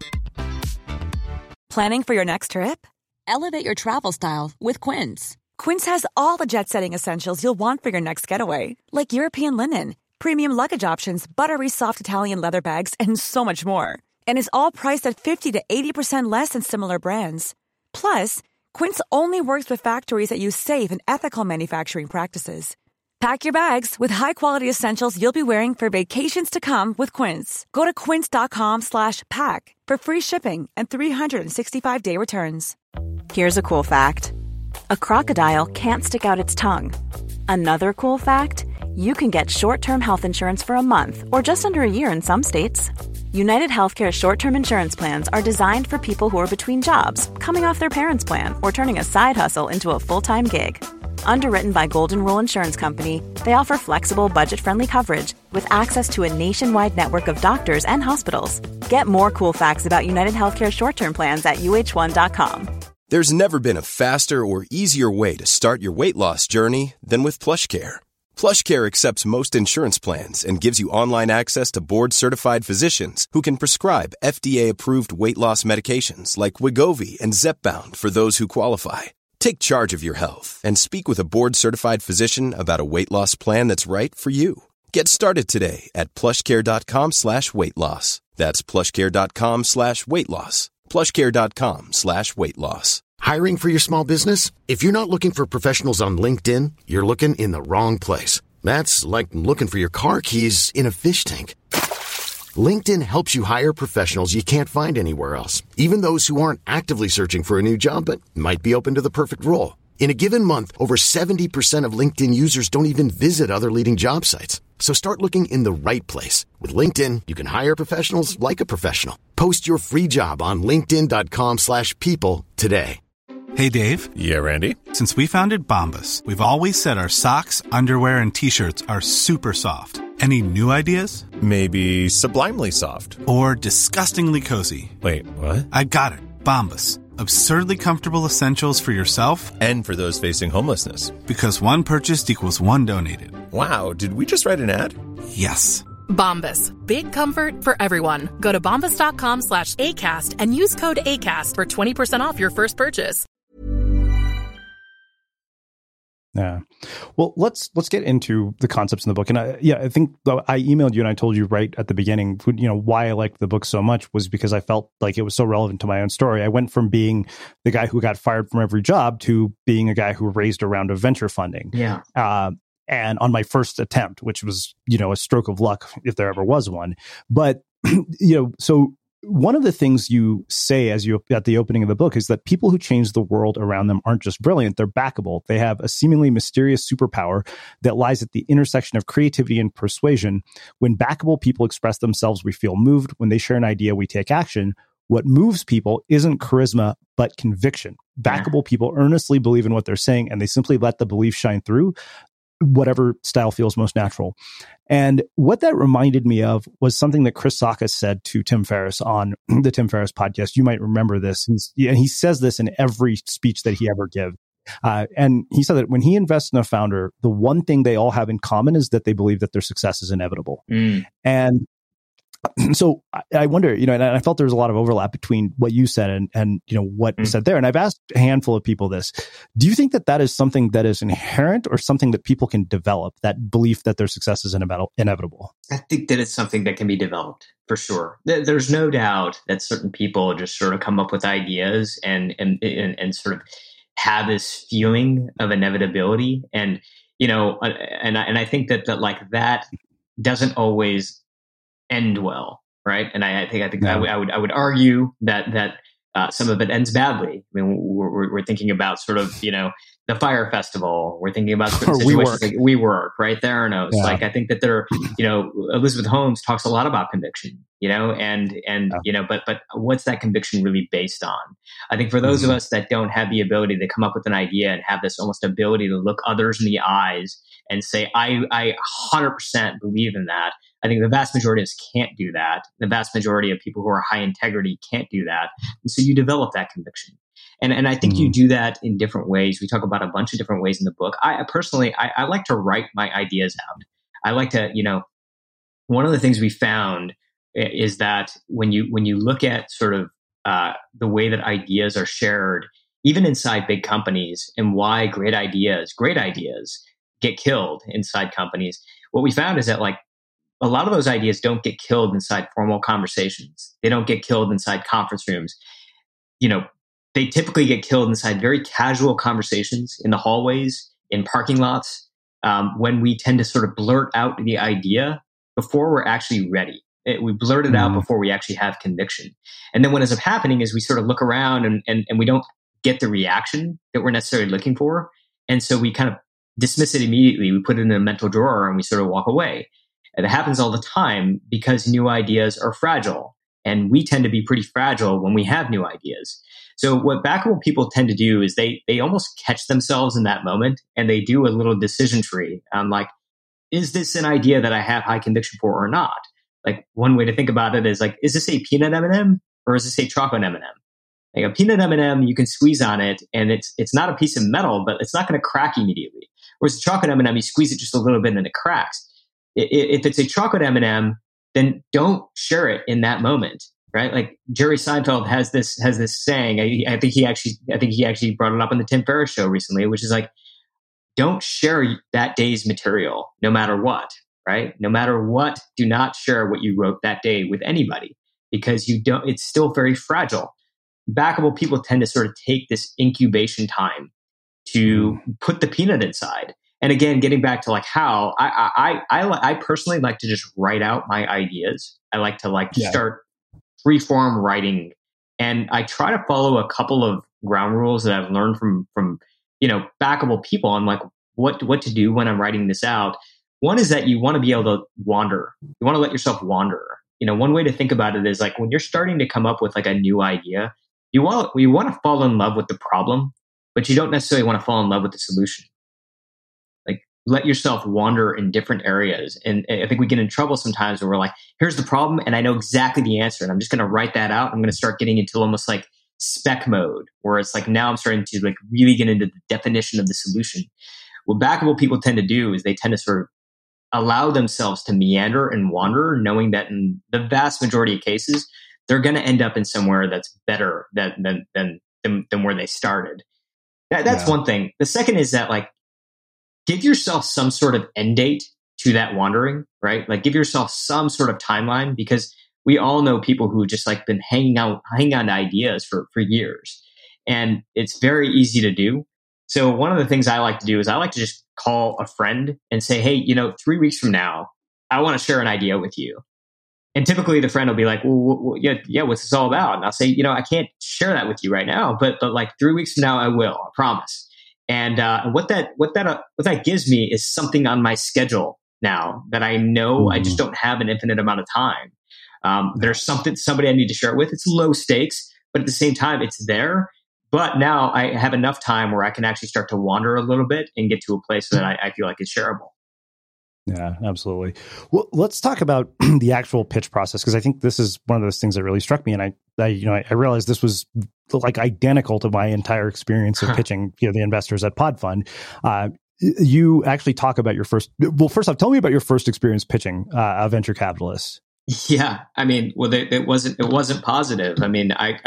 Planning for your next trip? Elevate your travel style with Quince. Quince has all the jet-setting essentials you'll want for your next getaway, like European linen, premium luggage options, buttery soft Italian leather bags, and so much more. And is all priced at 50 to 80% less than similar brands. Plus, Quince only works with factories that use safe and ethical manufacturing practices. Pack your bags with high-quality essentials you'll be wearing for vacations to come with Quince. Go to quince.com/pack for free shipping and 365-day returns. Here's a cool fact. A crocodile can't stick out its tongue. Another cool fact, you can get short-term health insurance for a month or just under a year in some states. United Healthcare short-term insurance plans are designed for people who are between jobs, coming off their parents' plan, or turning a side hustle into a full-time gig. Underwritten by Golden Rule Insurance Company, they offer flexible, budget-friendly coverage with access to a nationwide network of doctors and hospitals. Get more cool facts about United Healthcare short-term plans at uh1.com. There's never been a faster or easier way to start your weight loss journey than with PlushCare. PlushCare accepts most insurance plans and gives you online access to board-certified physicians who can prescribe FDA-approved weight loss medications like Wegovy and Zepbound for those who qualify. Take charge of your health and speak with a board-certified physician about a weight loss plan that's right for you. Get started today at plushcare.com/weight loss. That's plushcare.com/weight loss. plushcare.com/weight loss. Hiring for your small business? If you're not looking for professionals on LinkedIn, you're looking in the wrong place. That's like looking for your car keys in a fish tank. LinkedIn helps you hire professionals you can't find anywhere else, even those who aren't actively searching for a new job but might be open to the perfect role. In a given month, over 70% of LinkedIn users don't even visit other leading job sites. So start looking in the right place. With LinkedIn, you can hire professionals like a professional. Post your free job on linkedin.com/people today. Hey, Dave. Yeah, Randy. Since we founded Bombas, we've always said our socks, underwear, and T-shirts are super soft. Any new ideas? Maybe sublimely soft. Or disgustingly cozy. Wait, what? I got it. Bombas. Absurdly comfortable essentials for yourself and for those facing homelessness. Because one purchased equals one donated. Wow, did we just write an ad? Yes. Bombas. Big comfort for everyone. Go to bombas.com/ACAST and use code ACAST for 20% off your first purchase. Yeah. Well, let's get into the concepts in the book. And I think I emailed you and I told you right at the beginning, why I liked the book so much was because I felt like it was so relevant to my own story. I went from being the guy who got fired from every job to being a guy who raised a round of venture funding. Yeah. And on my first attempt, which was, a stroke of luck if there ever was one. But, so one of the things you say at the opening of the book is that people who change the world around them aren't just brilliant, they're backable. They have a seemingly mysterious superpower that lies at the intersection of creativity and persuasion. When backable people express themselves, we feel moved. When they share an idea, we take action. What moves people isn't charisma, but conviction. Backable people earnestly believe in what they're saying, and they simply let the belief shine through, whatever style feels most natural. And what that reminded me of was something that Chris Sacca said to Tim Ferriss on the Tim Ferriss podcast. You might remember this. And he says this in every speech that he ever gives. And he said that when he invests in a founder, the one thing they all have in common is that they believe that their success is inevitable. And so I wonder, and I felt there was a lot of overlap between what you said and what you said there. And I've asked a handful of people this. Do you think that is something that is inherent or something that people can develop, that belief that their success is inevitable? I think that it's something that can be developed for sure. There's no doubt that certain people just sort of come up with ideas and sort of have this feeling of inevitability. And, and I think that like that doesn't always end well, right? And I think I would argue that some of it ends badly. I mean, we're thinking about sort of, the Fire Festival. We're thinking about situations like WeWork, right? Theranos. Yeah. Like, I think that Elizabeth Holmes talks a lot about conviction, but what's that conviction really based on? I think for those of us that don't have the ability to come up with an idea and have this almost ability to look others in the eyes and say, I 100% believe in that. I think the vast majority of us can't do that. The vast majority of people who are high integrity can't do that. And so you develop that conviction. And I think you do that in different ways. We talk about a bunch of different ways in the book. I personally like to write my ideas out. I like to, one of the things we found is that when you look at sort of the way that ideas are shared, even inside big companies, and why great ideas get killed inside companies, what we found is that like a lot of those ideas don't get killed inside formal conversations. They don't get killed inside conference rooms. They typically get killed inside very casual conversations in the hallways, in parking lots, when we tend to sort of blurt out the idea before we're actually ready. We blurt it out before we actually have conviction. And then what ends up happening is we sort of look around and we don't get the reaction that we're necessarily looking for. And so we kind of dismiss it immediately. We put it in a mental drawer and we sort of walk away. And it happens all the time because new ideas are fragile. And we tend to be pretty fragile when we have new ideas. So what backable people tend to do is they almost catch themselves in that moment and they do a little decision tree on like, is this an idea that I have high conviction for or not? Like one way to think about it is like, is this a peanut M&M or is this a chocolate M&M? Like a peanut M&M, you can squeeze on it and it's not a piece of metal, but it's not going to crack immediately. Whereas a chocolate M&M, you squeeze it just a little bit and it cracks. If it's a chocolate M&M, then don't share it in that moment. Right, like Jerry Seinfeld has this saying. I think he actually brought it up on the Tim Ferriss show recently, which is like, don't share that day's material, no matter what. Right, no matter what, do not share what you wrote that day with anybody because you don't. It's still very fragile. Backable people tend to sort of take this incubation time to put the peanut inside. And again, getting back to like how I personally like to just write out my ideas. I like to start free-form writing, and I try to follow a couple of ground rules that I've learned from backable people on like what to do when I'm writing this out. One is that you want to be able to wander. You want to let yourself wander. One way to think about it is like when you're starting to come up with like a new idea, you want to fall in love with the problem, but you don't necessarily want to fall in love with the solution. Let yourself wander in different areas. And I think we get in trouble sometimes where we're like, here's the problem and I know exactly the answer and I'm just going to write that out. I'm going to start getting into almost like spec mode where it's like now I'm starting to like really get into the definition of the solution. What backable people tend to do is they tend to sort of allow themselves to meander and wander, knowing that in the vast majority of cases, they're going to end up in somewhere that's better than where they started. That's one thing. The second is that like, give yourself some sort of end date to that wandering, right? Like give yourself some sort of timeline because we all know people who just like been hanging on to ideas for years and it's very easy to do. So one of the things I like to do is I like to just call a friend and say, hey, 3 weeks from now, I want to share an idea with you. And typically the friend will be like, well yeah, what's this all about? And I'll say, I can't share that with you right now, but like 3 weeks from now, I will, I promise. And what that gives me is something on my schedule now that I know I just don't have an infinite amount of time. There's somebody I need to share it with. It's low stakes, but at the same time, it's there. But now I have enough time where I can actually start to wander a little bit and get to a place that I feel like is shareable. Yeah, absolutely. Well, let's talk about the actual pitch process, because I think this is one of those things that really struck me. And I realized this was like identical to my entire experience of pitching, the investors at PodFund. You actually talk about your first. Well, first off, tell me about your first experience pitching a venture capitalist. Yeah, I mean, well, it wasn't positive. I mean, I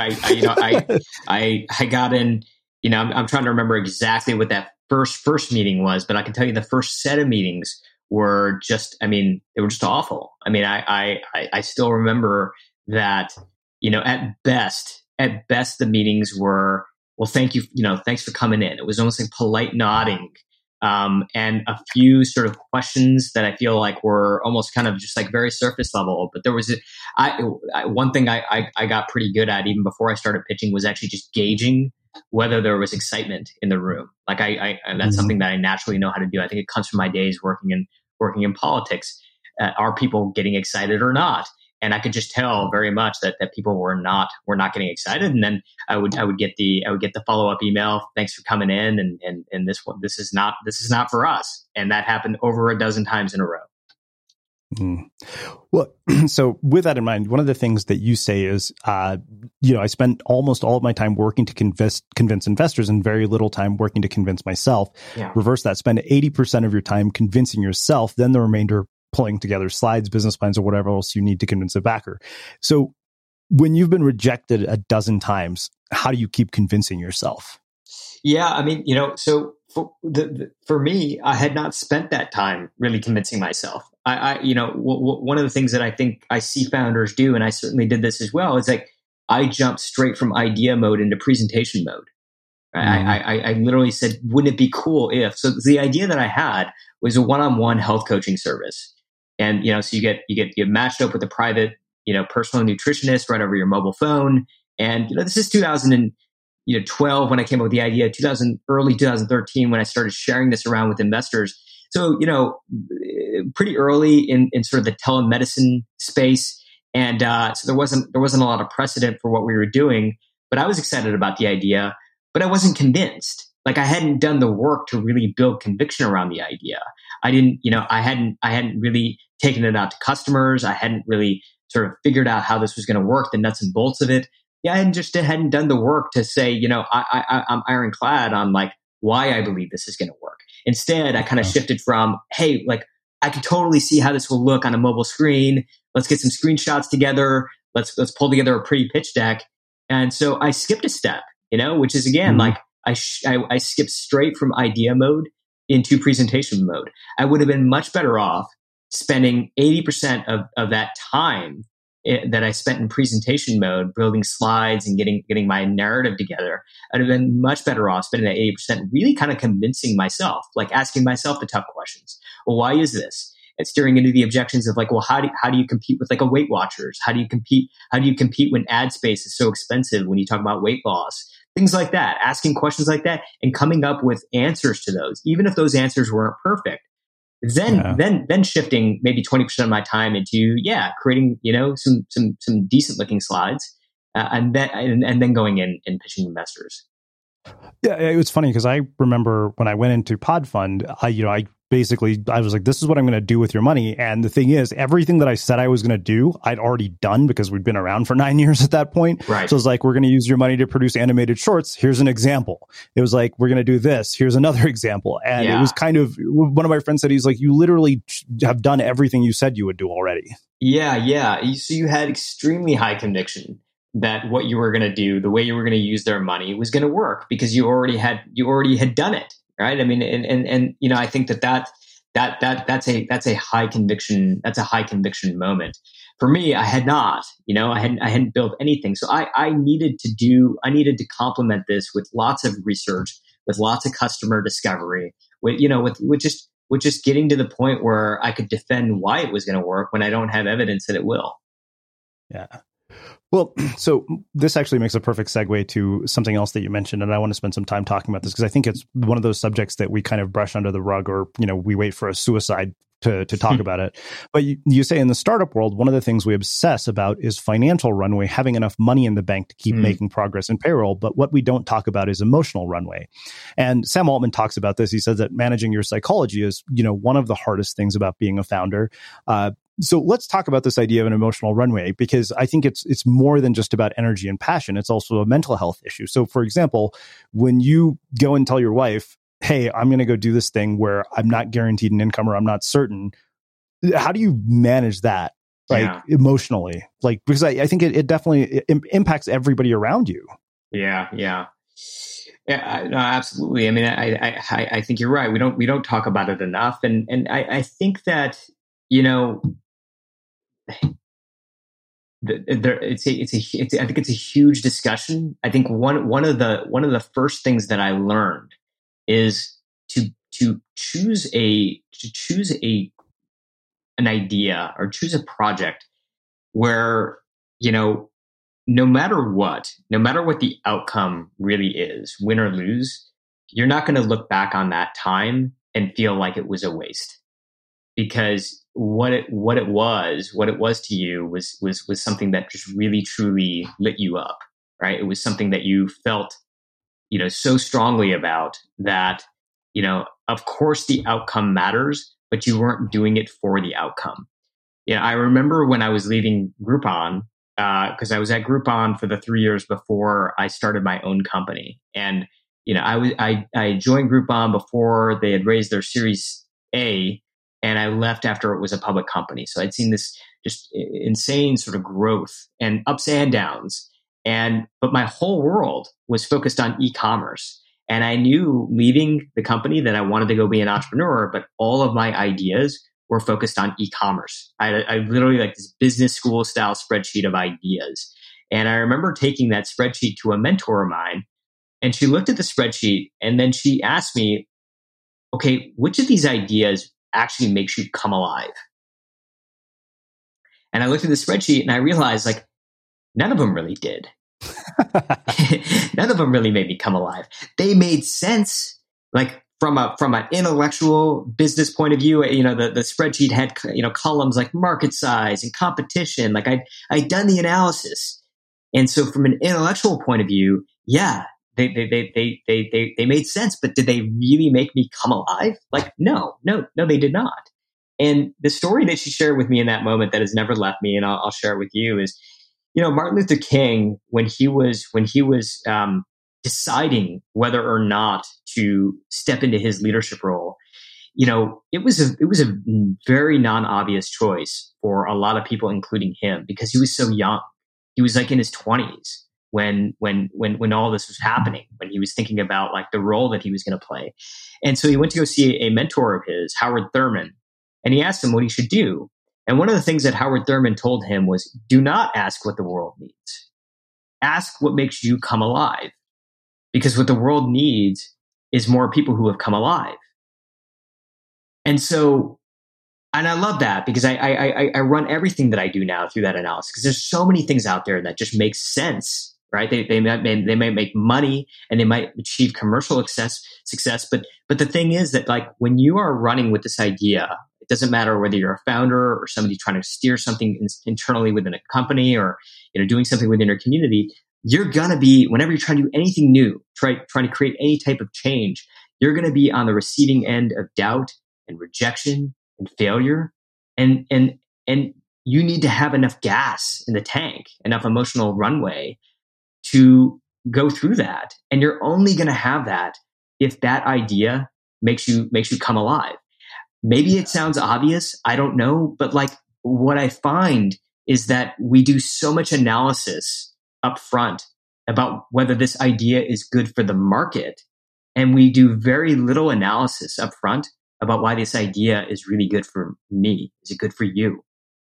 got in. I'm trying to remember exactly what that first meeting was, but I can tell you the first set of meetings were just, they were just awful. I mean, I still remember that, at best the meetings were, well, thank you, thanks for coming in. It was almost like polite nodding. and a few sort of questions that I feel like were almost kind of just like very surface level. But there was one thing I got pretty good at even before I started pitching was actually just gauging whether there was excitement in the room. Like that's something that I naturally know how to do. I think it comes from my days working in politics. Are people getting excited or not? And I could just tell very much that people were not getting excited. And then I would get the follow-up email. Thanks for coming in. And this is not for us. And that happened over a dozen times in a row. Well, so with that in mind, one of the things that you say is, I spend almost all of my time working to convince investors and very little time working to convince myself. Yeah. Reverse that, spend 80% of your time convincing yourself, then the remainder pulling together slides, business plans, or whatever else you need to convince a backer. So when you've been rejected a dozen times, how do you keep convincing yourself? Yeah, I mean, so for me, I had not spent that time really convincing myself. One of the things that I think I see founders do, and I certainly did this as well, is like I jumped straight from idea mode into presentation mode. I literally said, wouldn't it be cool if? So the idea that I had was a one-on-one health coaching service. And, so you get matched up with a private, personal nutritionist right over your mobile phone. And, this is 2012 when I came up with the idea, early 2013 when I started sharing this around with investors. So, pretty early in sort of the telemedicine space. And so there wasn't a lot of precedent for what we were doing, but I was excited about the idea, but I wasn't convinced. Like I hadn't done the work to really build conviction around the idea. I hadn't really taken it out to customers. I hadn't really sort of figured out how this was going to work, the nuts and bolts of it. Yeah, I hadn't done the work to say, I'm ironclad on like why I believe this is going to work. Instead, I kind of shifted from, hey, like I can totally see how this will look on a mobile screen. Let's get some screenshots together. Let's pull together a pretty pitch deck. And so I skipped a step, which is again like I skipped straight from idea mode into presentation mode. I would have been much better off spending 80% of that time that I spent in presentation mode, building slides and getting my narrative together. I'd have been much better off spending that 80% really kind of convincing myself, like asking myself the tough questions. Well, why is this? And steering into the objections of like, well, how do you compete with like a Weight Watchers? How do you compete when ad space is so expensive when you talk about weight loss? Things like that, asking questions like that and coming up with answers to those, even if those answers weren't perfect. Then shifting maybe 20% of my time into creating some decent looking slides and then going in and pitching investors. Yeah, it was funny because I remember when I went into PodFund, I was like, this is what I'm going to do with your money. And the thing is, everything that I said I was going to do, I'd already done because we'd been around for 9 years at that point. Right. So it's like, we're going to use your money to produce animated shorts. Here's an example. It was like, we're going to do this. Here's another example. And it was kind of, one of my friends said, he's like, you literally have done everything you said you would do already. Yeah. So you had extremely high conviction that what you were going to do, the way you were going to use their money was going to work because you already had done it. Right. I mean, and I think that's a high conviction. That's a high conviction moment. For me, I had not. I hadn't built anything. So I needed to complement this with lots of research, with lots of customer discovery, with just getting to the point where I could defend why it was going to work when I don't have evidence that it will. Yeah. Well, so this actually makes a perfect segue to something else that you mentioned, and I want to spend some time talking about this because I think it's one of those subjects that we kind of brush under the rug, or we wait for a suicide to talk about it. But you say in the startup world, one of the things we obsess about is financial runway, having enough money in the bank to keep making progress in payroll. But what we don't talk about is emotional runway. And Sam Altman talks about this. He says that managing your psychology is, one of the hardest things about being a founder. So let's talk about this idea of an emotional runway, because I think it's more than just about energy and passion. It's also a mental health issue. So for example, when you go and tell your wife, hey, I'm going to go do this thing where I'm not guaranteed an income or I'm not certain, how do you manage that emotionally? Like, because I think it definitely impacts everybody around you. Yeah, no, absolutely. I mean, I think you're right. We don't talk about it enough. And I think that, I think it's a huge discussion. I think one of the first things that I learned is to to choose an idea or choose a project where, no matter what the outcome really is, win or lose, you're not going to look back on that time and feel like it was a waste, because what it was to you was something that just really truly lit you up, right? It was something that you felt, so strongly about that, of course the outcome matters, but you weren't doing it for the outcome. I remember when I was leaving Groupon, because I was at Groupon for the 3 years before I started my own company. And, I joined Groupon before they had raised their Series A, and I left after it was a public company. So I'd seen this just insane sort of growth and ups and downs. But my whole world was focused on e-commerce. And I knew leaving the company that I wanted to go be an entrepreneur, but all of my ideas were focused on e-commerce. I literally like this business school style spreadsheet of ideas. And I remember taking that spreadsheet to a mentor of mine, and she looked at the spreadsheet and then she asked me, okay, which of these ideas actually makes you come alive? And I looked at the spreadsheet and I realized none of them really did. None of them really made me come alive. They made sense, from an intellectual business point of view. The spreadsheet had columns like market size and competition. I'd done the analysis, and so from an intellectual point of view, yeah, they made sense. But did they really make me come alive? No, they did not. And the story that she shared with me in that moment that has never left me, and I'll share it with you, is Martin Luther King, when he was deciding whether or not to step into his leadership role, it was a very non-obvious choice for a lot of people, including him, because he was so young. He was in his 20s when all this was happening, when he was thinking about the role that he was going to play. And so he went to go see a mentor of his, Howard Thurman, and he asked him what he should do. And one of the things that Howard Thurman told him was, do not ask what the world needs. Ask what makes you come alive. Because what the world needs is more people who have come alive. And so, and I love that, because I run everything that I do now through that analysis, because there's so many things out there that just make sense, right? They might make money and they might achieve commercial success. But the thing is that when you are running with this idea, it doesn't matter whether you're a founder or somebody trying to steer something internally within a company, or doing something within your community. You're going to be, whenever you're trying to do anything new, trying to create any type of change, you're going to be on the receiving end of doubt and rejection and failure. And you need to have enough gas in the tank, enough emotional runway to go through that. And you're only going to have that if that idea makes you come alive. Maybe it sounds obvious, I don't know, but what I find is that we do so much analysis up front about whether this idea is good for the market, and we do very little analysis up front about why this idea is really good for me. Is it good for you?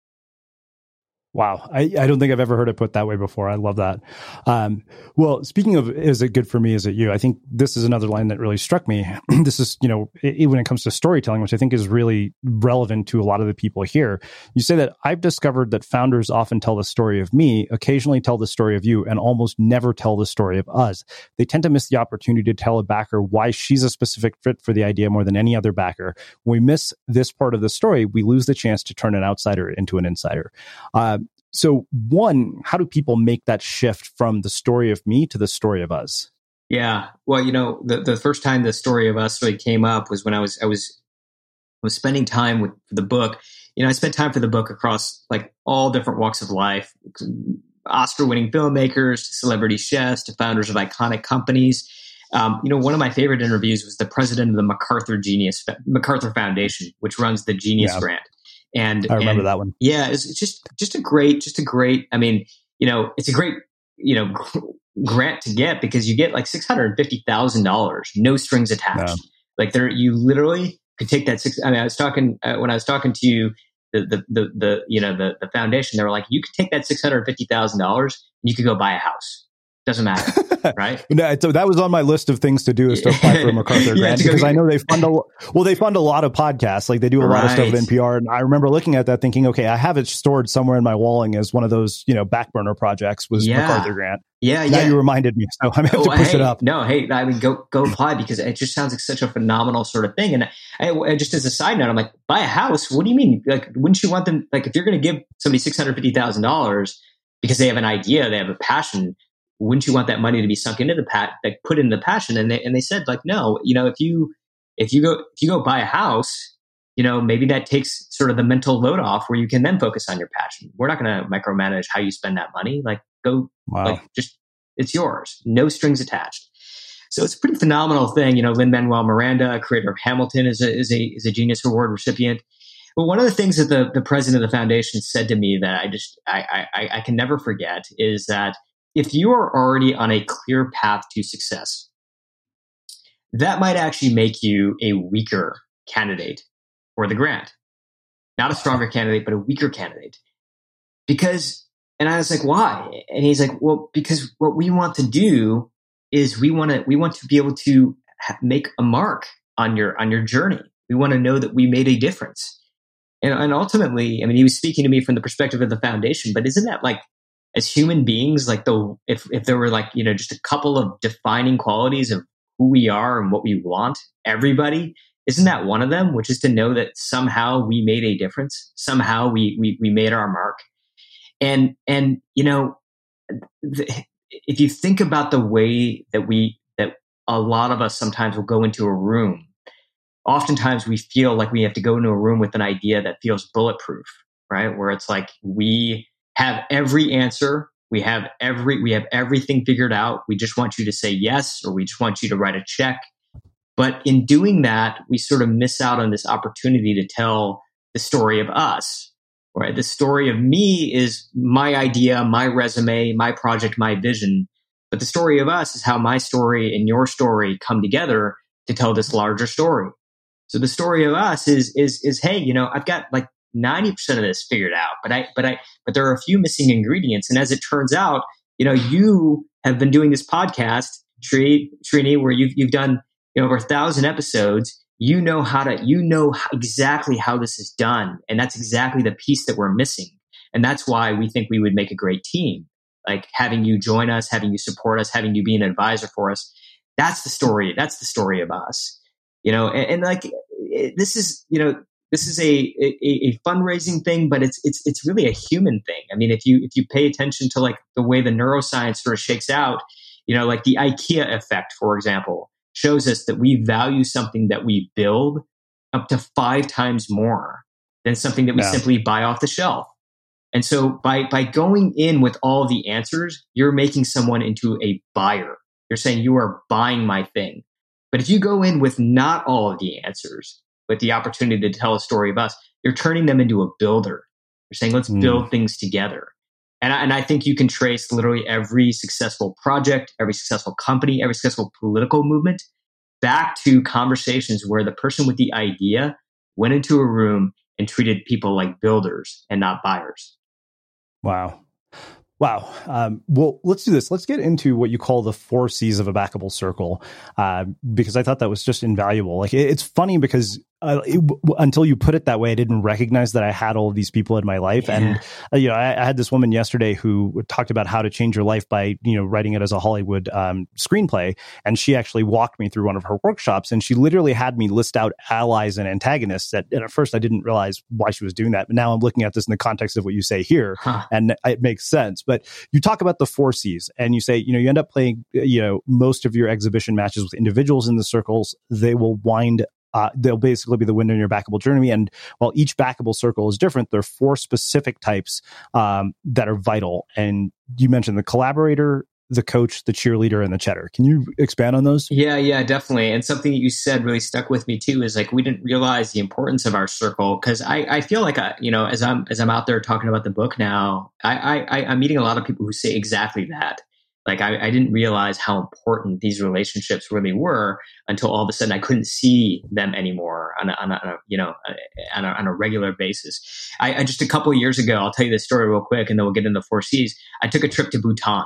Wow. I don't think I've ever heard it put that way before. I love that. Well, speaking of, is it good for me? Is it you? I think this is another line that really struck me. This is, when it comes to storytelling, which I think is really relevant to a lot of the people here. You say that I've discovered that founders often tell the story of me, occasionally tell the story of you, and almost never tell the story of us. They tend to miss the opportunity to tell a backer why she's a specific fit for the idea more than any other backer. When we miss this part of the story, we lose the chance to turn an outsider into an insider. So one, how do people make that shift from the story of me to the story of us? Yeah. Well, the first time the story of us really came up was when I was spending time for the book. I spent time for the book across all different walks of life, Oscar-winning filmmakers, to celebrity chefs, to founders of iconic companies. One of my favorite interviews was the president of the MacArthur Foundation, which runs the Genius Grant. And I remember that one. Yeah, it's just a great. I mean, it's a great, grant to get, because you get $650,000, no strings attached. Yeah. You literally could take that I was talking when I was talking to you, the foundation, they were like, you could take that $650,000 and you could go buy a house. Doesn't matter, right? No, so that was on my list of things to do is to apply for a MacArthur grant because I know they fund a lot of podcasts. Like they do a lot of stuff with NPR. And I remember looking at that thinking, okay, I have it stored somewhere in my walling as one of those, back burner projects was MacArthur grant. Yeah. Now you reminded me. So I'm going to have to push it up. No, I mean, go apply because it just sounds like such a phenomenal sort of thing. And I just as a side note, I'm like, buy a house. What do you mean? Like, wouldn't you want them, like if you're going to give somebody $650,000 because they have an idea, they have a passion, wouldn't you want that money to be sunk into put in the passion? And they said like, no, if you go buy a house, maybe that takes sort of the mental load off where you can then focus on your passion. We're not going to micromanage how you spend that money. Like go, it's yours, no strings attached. So it's a pretty phenomenal thing. Lin-Manuel Miranda, creator of Hamilton, is a Genius Award recipient. But one of the things that the president of the foundation said to me that I can never forget is that if you are already on a clear path to success, that might actually make you a weaker candidate for the grant. Not a stronger candidate, but a weaker candidate. And I was like, why? And he's like, well, because what we want to do is we want to be able to make a mark on your journey. We want to know that we made a difference. And ultimately, I mean, he was speaking to me from the perspective of the foundation, but isn't that like, as human beings, like if there were like, just a couple of defining qualities of who we are and what we want, everybody, isn't that one of them, which is to know that somehow we made a difference, somehow we made our mark. And if you think about the way that a lot of us sometimes will go into a room, oftentimes we feel like we have to go into a room with an idea that feels bulletproof, right? Where it's like we have every answer. We have everything figured out. We just want you to say yes, or we just want you to write a check. But in doing that, we sort of miss out on this opportunity to tell the story of us, right? The story of me is my idea, my resume, my project, my vision. But the story of us is how my story and your story come together to tell this larger story. So the story of us is hey, I've got like 90% of this figured out, but there are a few missing ingredients. And as it turns out, you have been doing this podcast, Srini, where you've done over 1,000 episodes. You know exactly how this is done, and that's exactly the piece that we're missing. And that's why we think we would make a great team. Like having you join us, having you support us, having you be an advisor for us. That's the story. That's the story of us. And like this is a fundraising thing, but it's really a human thing. I mean, if you pay attention to like the way the neuroscience sort of shakes out, like the IKEA effect, for example, shows us that we value something that we build up to 5 times more than something that we simply buy off the shelf. And so by going in with all the answers, you're making someone into a buyer. You're saying you are buying my thing. But if you go in with not all of the answers, with the opportunity to tell a story of us, you're turning them into a builder. You're saying, let's build things together. And I think you can trace literally every successful project, every successful company, every successful political movement back to conversations where the person with the idea went into a room and treated people like builders and not buyers. Wow. Well, let's do this. Let's get into what you call the 4 C's of a backable circle, because I thought that was just invaluable. Like it's funny because until you put it that way, I didn't recognize that I had all of these people in my life. Yeah. And I had this woman yesterday who talked about how to change your life by writing it as a Hollywood screenplay, and she actually walked me through one of her workshops, and she literally had me list out allies and antagonists. And at first, I didn't realize why she was doing that, but now I'm looking at this in the context of what you say here, and it makes sense. But you talk about the 4 C's, and you say you end up playing most of your exhibition matches with individuals in the circles. They will wind. They'll basically be the winner in your backable journey. And while each backable circle is different, there are 4 specific types that are vital. And you mentioned the collaborator, the coach, the cheerleader, and the cheddar. Can you expand on those? Yeah, definitely. And something that you said really stuck with me too is like we didn't realize the importance of our circle, because I feel like as I'm out there talking about the book now, I'm meeting a lot of people who say exactly that. Like I didn't realize how important these relationships really were until all of a sudden I couldn't see them anymore on a regular basis. I just a couple of years ago, I'll tell you this story real quick, and then we'll get into the 4 C's. I took a trip to Bhutan,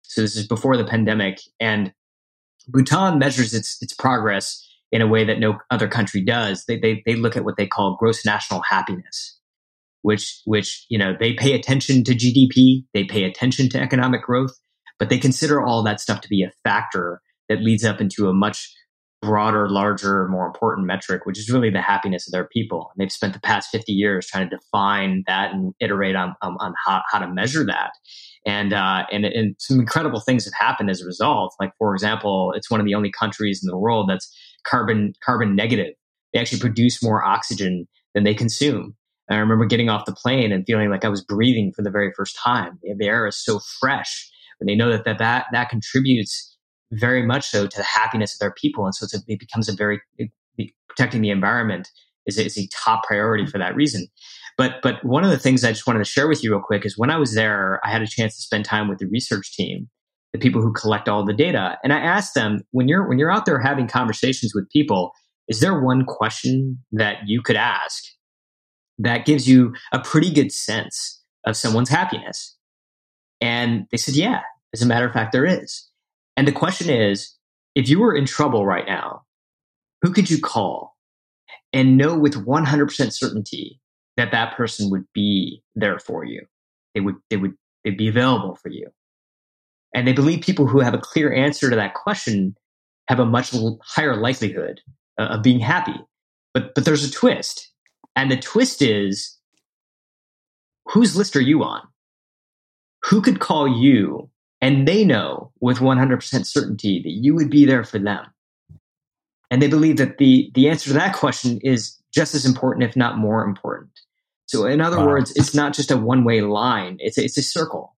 So this is before the pandemic, and Bhutan measures its progress in a way that no other country does. They look at what they call gross national happiness, which they pay attention to GDP, they pay attention to economic growth, but they consider all that stuff to be a factor that leads up into a much broader, larger, more important metric, which is really the happiness of their people. And they've spent the past 50 years trying to define that and iterate on how to measure that. And some incredible things have happened as a result. Like, for example, it's one of the only countries in the world that's carbon negative. They actually produce more oxygen than they consume. And I remember getting off the plane and feeling like I was breathing for the very first time. The air is so fresh, and they know that contributes very much so to the happiness of their people. And so it becomes protecting the environment is a top priority for that reason. But one of the things I just wanted to share with you real quick is when I was there, I had a chance to spend time with the research team, the people who collect all the data. And I asked them, when you're out there having conversations with people, is there one question that you could ask that gives you a pretty good sense of someone's happiness? And they said, yeah, as a matter of fact, there is. And the question is, if you were in trouble right now, who could you call and know with 100% certainty that that person would be there for you? They'd be available for you. And they believe people who have a clear answer to that question have a much higher likelihood of being happy. But there's a twist. And the twist is, whose list are you on? Who could call you and they know with 100% certainty that you would be there for them? And they believe that the answer to that question is just as important, if not more important. So in other words, it's not just a one-way line. It's a circle.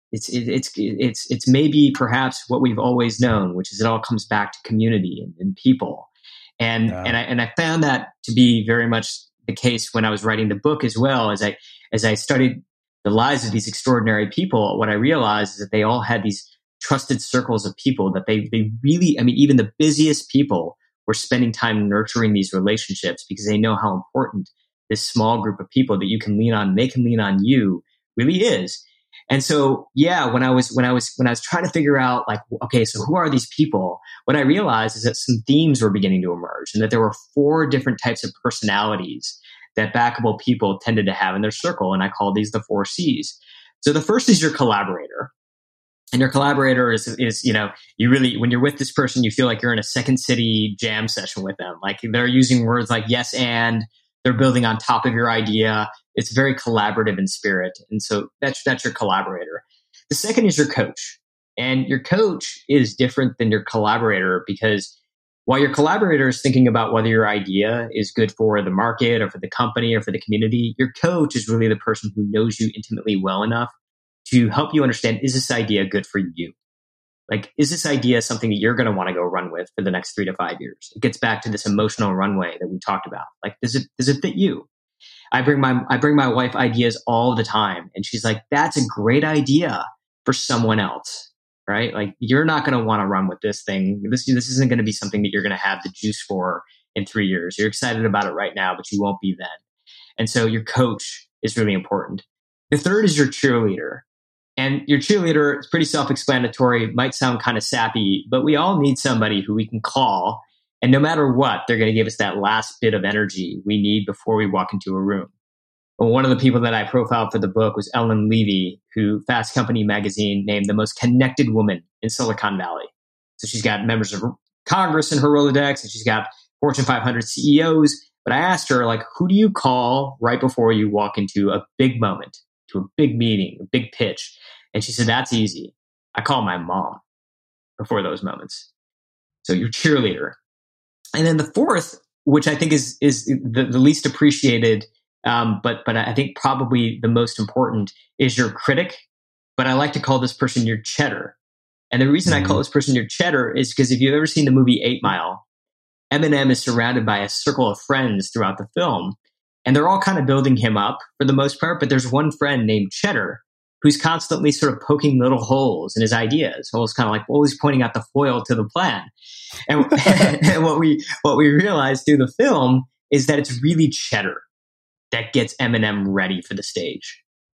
It's maybe perhaps what we've always known, which is it all comes back to community and people. And I found that to be very much the case when I was writing the book as well. As I studied the lives of these extraordinary people, what I realized is that they all had these trusted circles of people that they really, even the busiest people were spending time nurturing these relationships because they know how important this small group of people that you can lean on, and they can lean on you, really is. And so, yeah, when I was trying to figure out, like, okay, so who are these people? What I realized is that some themes were beginning to emerge, and that there were 4 different types of personalities that backable people tended to have in their circle. And I call these the 4 C's. So the first is your collaborator. And your collaborator is you really, when you're with this person, you feel like you're in a Second City jam session with them. Like, they're using words like yes, and they're building on top of your idea. It's very collaborative in spirit. And so that's your collaborator. The second is your coach. And your coach is different than your collaborator, because while your collaborator is thinking about whether your idea is good for the market or for the company or for the community, your coach is really the person who knows you intimately well enough to help you understand, is this idea good for you? Like, is this idea something that you're going to want to go run with for the next 3 to 5 years? It gets back to this emotional runway that we talked about. Like, does it fit you? I bring my wife ideas all the time, and she's like, that's a great idea for someone else, right? Like, you're not going to want to run with this thing. This isn't going to be something that you're going to have the juice for in 3 years. You're excited about it right now, but you won't be then. And so your coach is really important. The third is your cheerleader. And your cheerleader is pretty self-explanatory, might sound kind of sappy, but we all need somebody who we can call, and no matter what, they're going to give us that last bit of energy we need before we walk into a room. Well, one of the people that I profiled for the book was Ellen Levy, who Fast Company magazine named the most connected woman in Silicon Valley. So she's got members of Congress in her Rolodex, and she's got Fortune 500 CEOs. But I asked her, like, who do you call right before you walk into a big moment, to a big meeting, a big pitch? And she said, that's easy. I call my mom before those moments. So your cheerleader. And then the fourth, which I think is the least appreciated, but I think probably the most important, is your critic. But I like to call this person your cheddar. And the reason I call this person your cheddar is because if you've ever seen the movie 8 Mile, Eminem is surrounded by a circle of friends throughout the film. And they're all kind of building him up for the most part. But there's one friend named Cheddar who's constantly sort of poking little holes in his ideas. Always kind of like always pointing out the foil to the plan. And, and what we realize through the film is that it's really Cheddar that gets Eminem ready for the stage.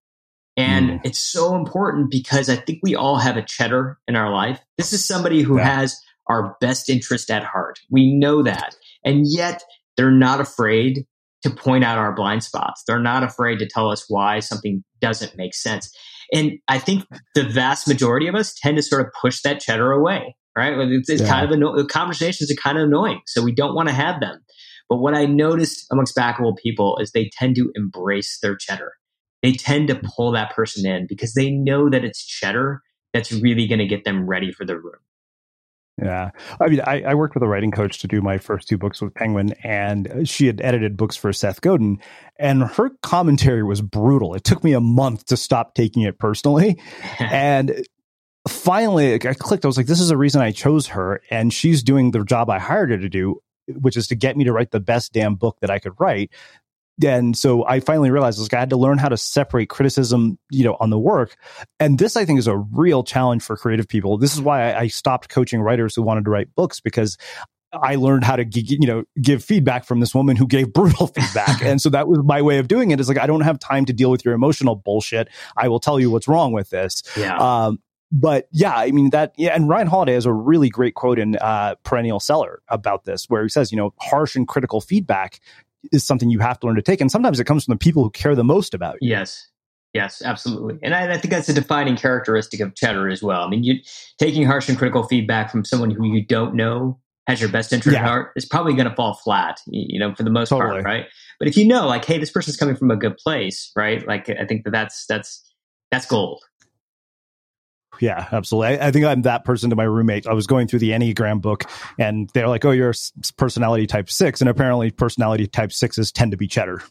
And it's so important because I think we all have a cheddar in our life. This is somebody who has our best interest at heart. We know that. And yet they're not afraid to point out our blind spots. They're not afraid to tell us why something doesn't make sense. And I think the vast majority of us tend to sort of push that cheddar away, right? It's kind of the conversations are kind of annoying. So we don't want to have them. But what I noticed amongst backable people is they tend to embrace their cheddar. They tend to pull that person in because they know that it's cheddar that's really going to get them ready for the room. Yeah. I mean, I worked with a writing coach to do my first 2 books with Penguin, and she had edited books for Seth Godin, and her commentary was brutal. It took me a month to stop taking it personally. And finally, I clicked. I was like, this is the reason I chose her, and she's doing the job I hired her to do, which is to get me to write the best damn book that I could write. And so I finally realized I had to learn how to separate criticism, on the work. And this, I think, is a real challenge for creative people. This is why I stopped coaching writers who wanted to write books, because I learned how to, give feedback from this woman who gave brutal feedback. And so that was my way of doing it. Is like, I don't have time to deal with your emotional bullshit. I will tell you what's wrong with this. Yeah. But yeah, I mean and Ryan Holiday has a really great quote in Perennial Seller about this, where he says, harsh and critical feedback is something you have to learn to take. And sometimes it comes from the people who care the most about you. Yes, absolutely. And I think that's a defining characteristic of cheddar as well. I mean, taking harsh and critical feedback from someone who you don't know has your best interest at heart is probably going to fall flat, for the most part, right? But if you know, like, hey, this person's coming from a good place, right? Like, I think that's gold. Yeah, absolutely. I think I'm that person to my roommate. I was going through the Enneagram book, and they're like, oh, you're a personality type 6. And apparently personality type 6s tend to be cheddar.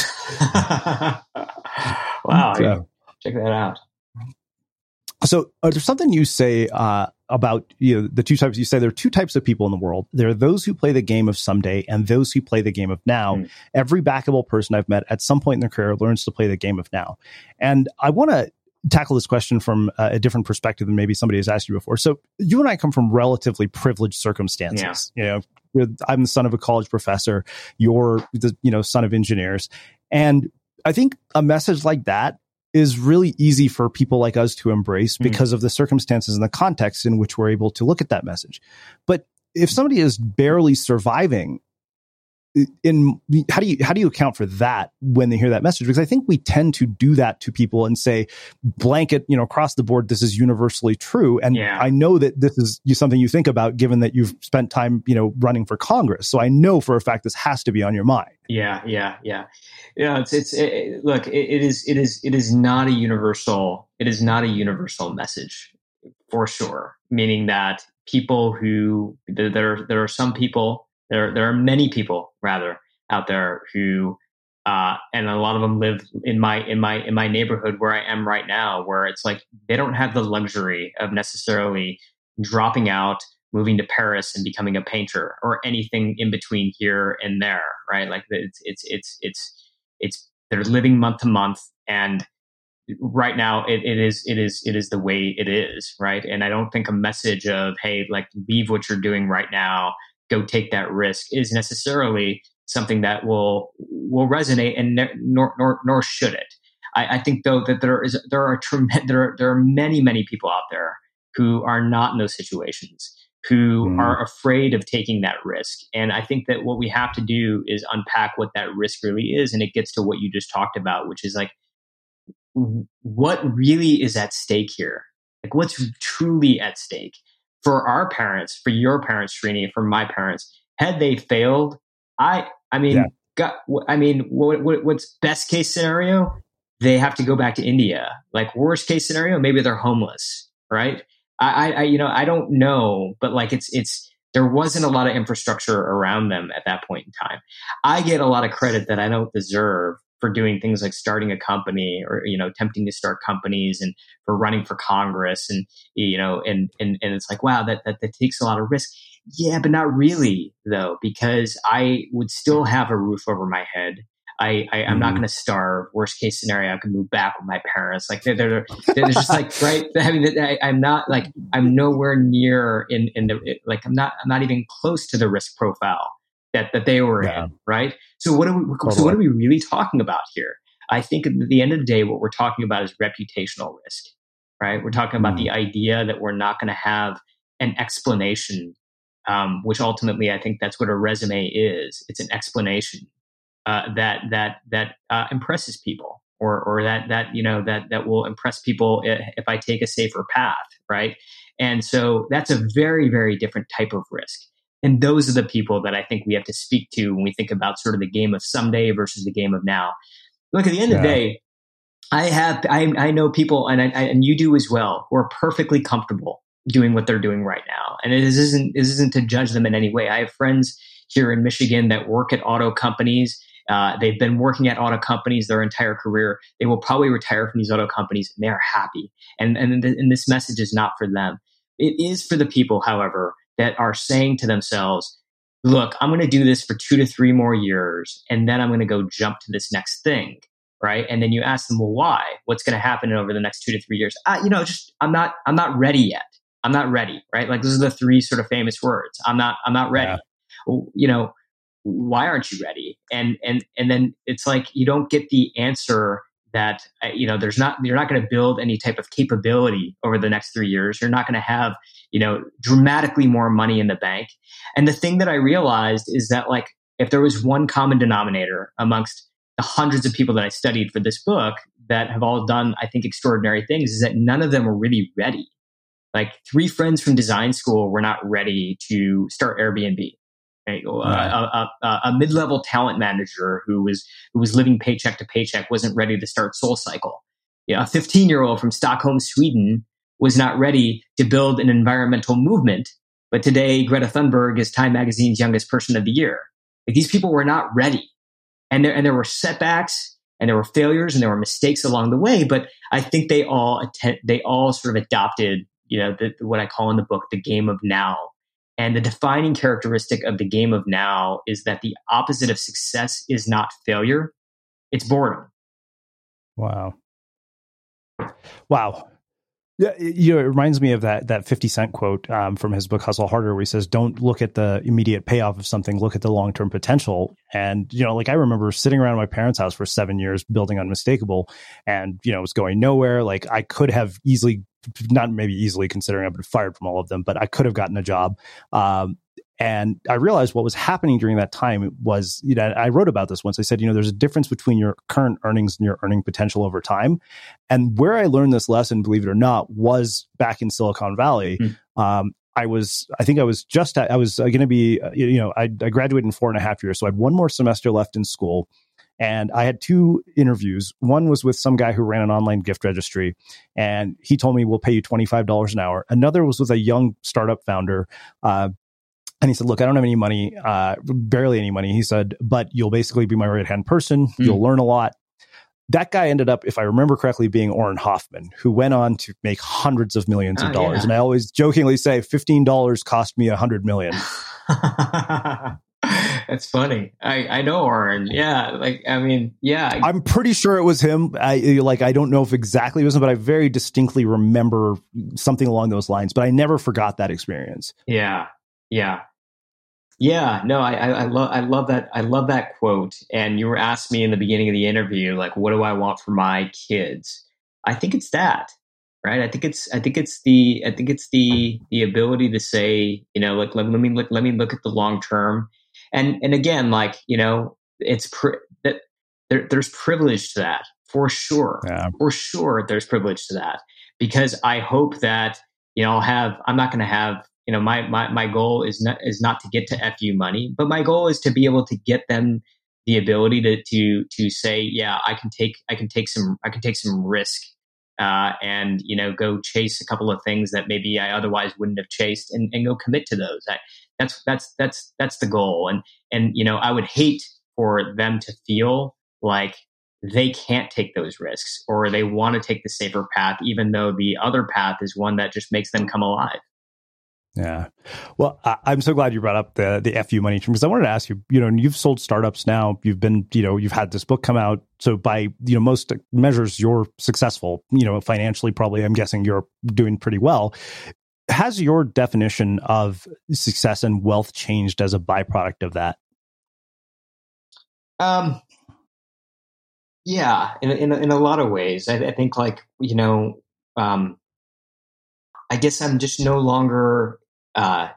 Wow. So, check that out. So there's something you say about the 2 types. You say there are 2 types of people in the world. There are those who play the game of someday and those who play the game of now. Every backable person I've met at some point in their career learns to play the game of now. And I want to tackle this question from a different perspective than maybe somebody has asked you before. So you and I come from relatively privileged circumstances. I'm the son of a college professor. You're the son of engineers. And I think a message like that is really easy for people like us to embrace because of the circumstances and the context in which we're able to look at that message. But if somebody is barely surviving, how do you account for that when they hear that message? Because I think we tend to do that to people and say blanket, across the board, this is universally true. And I know that this is something you think about, given that you've spent time, running for Congress. So I know for a fact this has to be on your mind. Yeah. Look, it is not a universal. It is not a universal message, for sure. Meaning that people who there are some people. There are many people rather out there who, and a lot of them live in my neighborhood where I am right now, where it's like they don't have the luxury of necessarily dropping out, moving to Paris, and becoming a painter or anything in between here and there, right? Like it's they're living month to month, and right now it is the way it is, right? And I don't think a message of, hey, like, leave what you're doing right now, go take that risk, is necessarily something that will resonate, and nor should it. I think though that there are many people out there who are not in those situations, who are afraid of taking that risk. And I think that what we have to do is unpack what that risk really is, and it gets to what you just talked about, which is like, what really is at stake here? Like, what's truly at stake? For our parents, for your parents, Srini, for my parents, had they failed, what's best case scenario? They have to go back to India. Like, worst case scenario, maybe they're homeless, right? I don't know, but like there wasn't a lot of infrastructure around them at that point in time. I get a lot of credit that I don't deserve for doing things like starting a company, or attempting to start companies, and for running for Congress, and and it's like, wow, that takes a lot of risk. Yeah, but not really though, because I would still have a roof over my head. I'm not going to starve. Worst case scenario, I can move back with my parents. Like they're just like, right. I mean, I'm not like, I'm nowhere near in the, like, I'm not even close to the risk profile that they were in, right? So what are we really talking about here? I think at the end of the day, what we're talking about is reputational risk, right? We're talking about the idea that we're not going to have an explanation, which ultimately I think that's what a resume is. It's an explanation that impresses people, or that will impress people if I take a safer path, right? And so that's a very, very different type of risk. And those are the people that I think we have to speak to when we think about sort of the game of someday versus the game of now. Look, at the end of the day, I know people, and you do as well, who are perfectly comfortable doing what they're doing right now. And it isn't to judge them in any way. I have friends here in Michigan that work at auto companies. They've been working at auto companies their entire career. They will probably retire from these auto companies, and they are happy. And this message is not for them. It is for the people, however, that are saying to themselves, look, I'm going to do this for 2 to 3 more years, and then I'm going to go jump to this next thing, right? And then you ask them, well, why? What's going to happen over the next 2 to 3 years? I'm not ready yet. I'm not ready, right? Like, those are the 3 sort of famous words. I'm not ready. Yeah. Well, why aren't you ready? And then it's like, you don't get the answer that, you're not going to build any type of capability over the next 3 years. You're not going to have, dramatically more money in the bank. And the thing that I realized is that, like, if there was one common denominator amongst the hundreds of people that I studied for this book that have all done, I think, extraordinary things, is that none of them were really ready. Like, 3 friends from design school were not ready to start Airbnb. Right? A mid-level talent manager who was living paycheck to paycheck wasn't ready to start SoulCycle. A 15-year-old from Stockholm, Sweden, was not ready to build an environmental movement. But today, Greta Thunberg is Time Magazine's youngest person of the year. Like, these people were not ready, and there were setbacks, and there were failures, and there were mistakes along the way. But I think they all sort of adopted, what I call in the book, the game of now. And the defining characteristic of the game of now is that the opposite of success is not failure, it's boredom. Wow. Yeah, it reminds me of that 50 Cent quote from his book Hustle Harder, where he says, "Don't look at the immediate payoff of something, look at the long-term potential." And I remember sitting around my parents' house for 7 years building Unmistakable, and it was going nowhere. Like, I could have easily, not maybe easily, considering I've been fired from all of them, but I could have gotten a job. And I realized what was happening during that time was, I wrote about this once. I said, there's a difference between your current earnings and your earning potential over time. And where I learned this lesson, believe it or not, was back in Silicon Valley. I was going to be, I graduated in 4.5 years. So I had 1 more semester left in school. And I had 2 interviews. One was with some guy who ran an online gift registry, and he told me, we'll pay you $25 an hour. Another was with a young startup founder. And he said, look, I don't have any money, barely any money. He said, but you'll basically be my right-hand person. You'll learn a lot. That guy ended up, if I remember correctly, being Orrin Hoffman, who went on to make hundreds of millions of dollars. Yeah. And I always jokingly say $15 cost me $100 million. That's funny. I know Orrin. Yeah. I'm pretty sure it was him. I don't know if exactly it was him, but I very distinctly remember something along those lines. But I never forgot that experience. Yeah. No, I love that. I love that quote. And you were asking me in the beginning of the interview, like, what do I want for my kids? I think it's that, right? I think it's the ability to say, like, let me look at the long term. And again, like, it's that there's privilege to that, for sure. Yeah. For sure, there's privilege to that, because I hope that, I'm not going to have, my goal is not to get to FU money, but my goal is to be able to get them the ability to say, yeah, I can take some risk, and go chase a couple of things that maybe I otherwise wouldn't have chased, and go commit to those. That's the goal. And I would hate for them to feel like they can't take those risks, or they want to take the safer path, even though the other path is one that just makes them come alive. Yeah. Well, I'm so glad you brought up the FU money, because I wanted to ask you, you've sold startups now, you've been, you've had this book come out. So by, most measures, you're successful, financially, probably, I'm guessing you're doing pretty well. Has your definition of success and wealth changed as a byproduct of that? Yeah, in a lot of ways. I think like, I guess I'm just no longer, I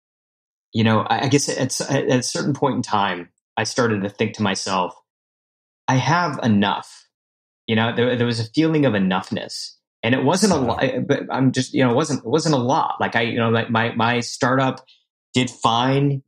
guess at a certain point in time, I started to think to myself, I have enough. There was a feeling of enoughness, and it wasn't a lot, but I'm just, it wasn't a lot. Like like my startup did fine.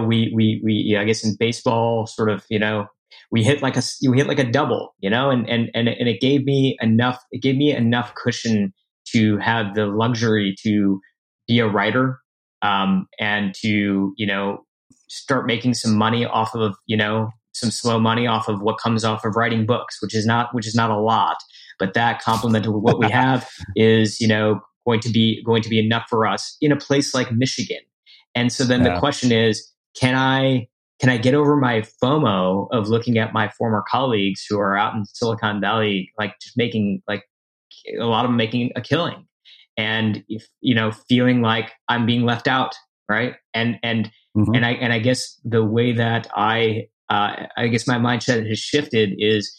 I guess in baseball, sort of, we hit like a double, and it gave me enough cushion to have the luxury to be a writer, and to, start making some money off of, some slow money off of what comes off of writing books, which is not a lot, but that complemented with what we have is, going to be enough for us in a place like Michigan. And so then the question is, can I get over my FOMO of looking at my former colleagues who are out in Silicon Valley, like just making, like a lot of them making a killing, and feeling like I'm being left out, right? And I guess the way that I guess my mindset has shifted is,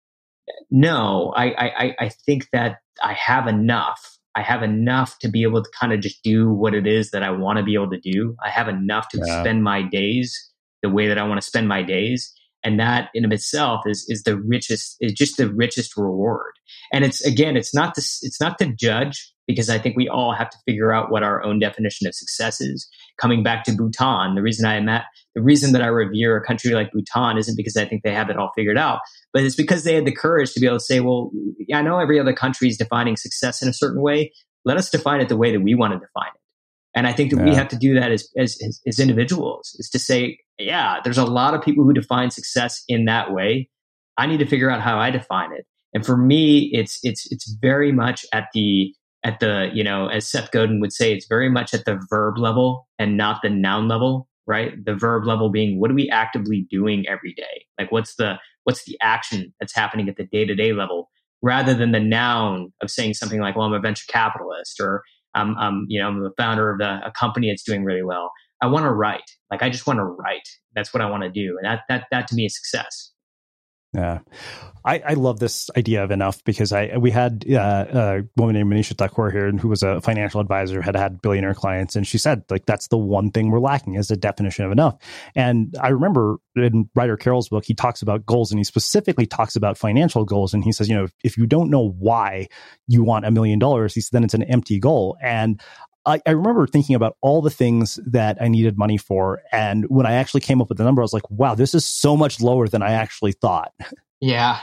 no, I think that I have enough. I have enough to be able to kind of just do what it is that I want to be able to do. I have enough to spend my days the way that I want to spend my days. And that in of itself is just the richest reward. And it's not to judge, because I think we all have to figure out what our own definition of success is. Coming back to Bhutan, the reason that I revere a country like Bhutan isn't because I think they have it all figured out, but it's because they had the courage to be able to say, well, I know every other country is defining success in a certain way. Let us define it the way that we want to define it. And I think that we have to do that as individuals, is to say, yeah, there's a lot of people who define success in that way. I need to figure out how I define it. And for me, it's very much at the, as Seth Godin would say, it's very much at the verb level and not the noun level, right? The verb level being, what are we actively doing every day? Like, what's the action that's happening at the day-to-day level, rather than the noun of saying something like, well, I'm a venture capitalist, or I'm the founder of a company that's doing really well. I want to write. Like, I just want to write. That's what I want to do. And that to me is success. Yeah. I love this idea of enough, because we had a woman named Manisha Thakur here, who was a financial advisor, had billionaire clients. And she said, like, that's the one thing we're lacking, is a definition of enough. And I remember in Ryder Carroll's book, he talks about goals, and he specifically talks about financial goals. And he says, if you don't know why you want $1 million, he said, then it's an empty goal. And I remember thinking about all the things that I needed money for. And when I actually came up with the number, I was like, wow, this is so much lower than I actually thought. Yeah,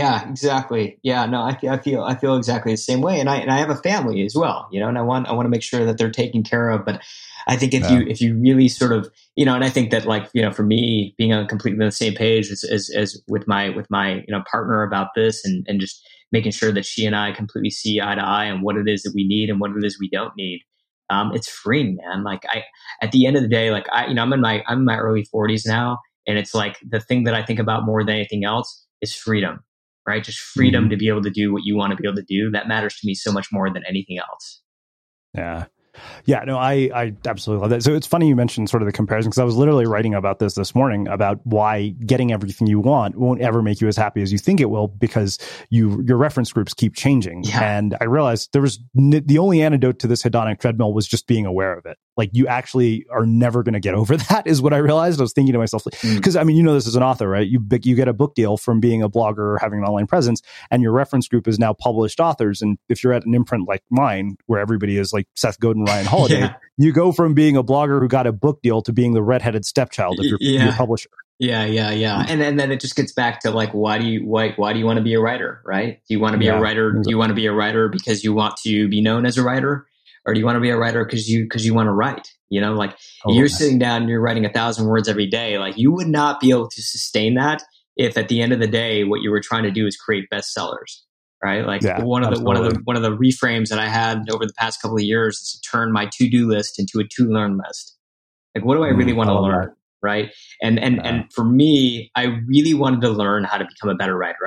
exactly. Yeah, no, I feel exactly the same way. And I have a family as well, and I want to make sure that they're taken care of. But I think if you really sort of, and I think that, like, for me, being on completely the same page as with my partner about this, and just making sure that she and I completely see eye to eye on what it is that we need and what it is we don't need. It's freeing, man. Like, at the end of the day, like, I'm in my early 40s now, and it's like the thing that I think about more than anything else is freedom, right? Just freedom to be able to do what you want to be able to do. That matters to me so much more than anything else. Yeah. Yeah, no, I absolutely love that. So it's funny you mentioned sort of the comparison, because I was literally writing about this morning, about why getting everything you want won't ever make you as happy as you think it will, because your reference groups keep changing. Yeah. And I realized the only antidote to this hedonic treadmill was just being aware of it. Like, you actually are never going to get over that, is what I realized. I was thinking to myself, because this as an author, right? You get a book deal from being a blogger or having an online presence, and your reference group is now published authors. And if you're at an imprint like mine, where everybody is like Seth Godin, Ryan Holiday, you go from being a blogger who got a book deal to being the redheaded stepchild of your publisher. Yeah. And then it just gets back to, like, why do you want to be a writer, right? Do you want to be a writer? Do you want to be a writer because you want to be known as a writer? Or do you want to be a writer because you want to write? You're sitting down and you're writing 1,000 words every day. Like, you would not be able to sustain that if at the end of the day, what you were trying to do is create bestsellers, right? Like, one of the reframes that I had over the past couple of years is to turn my to-do list into a to-learn list. Like, what do I really want to learn? Right. And for me, I really wanted to learn how to become a better writer.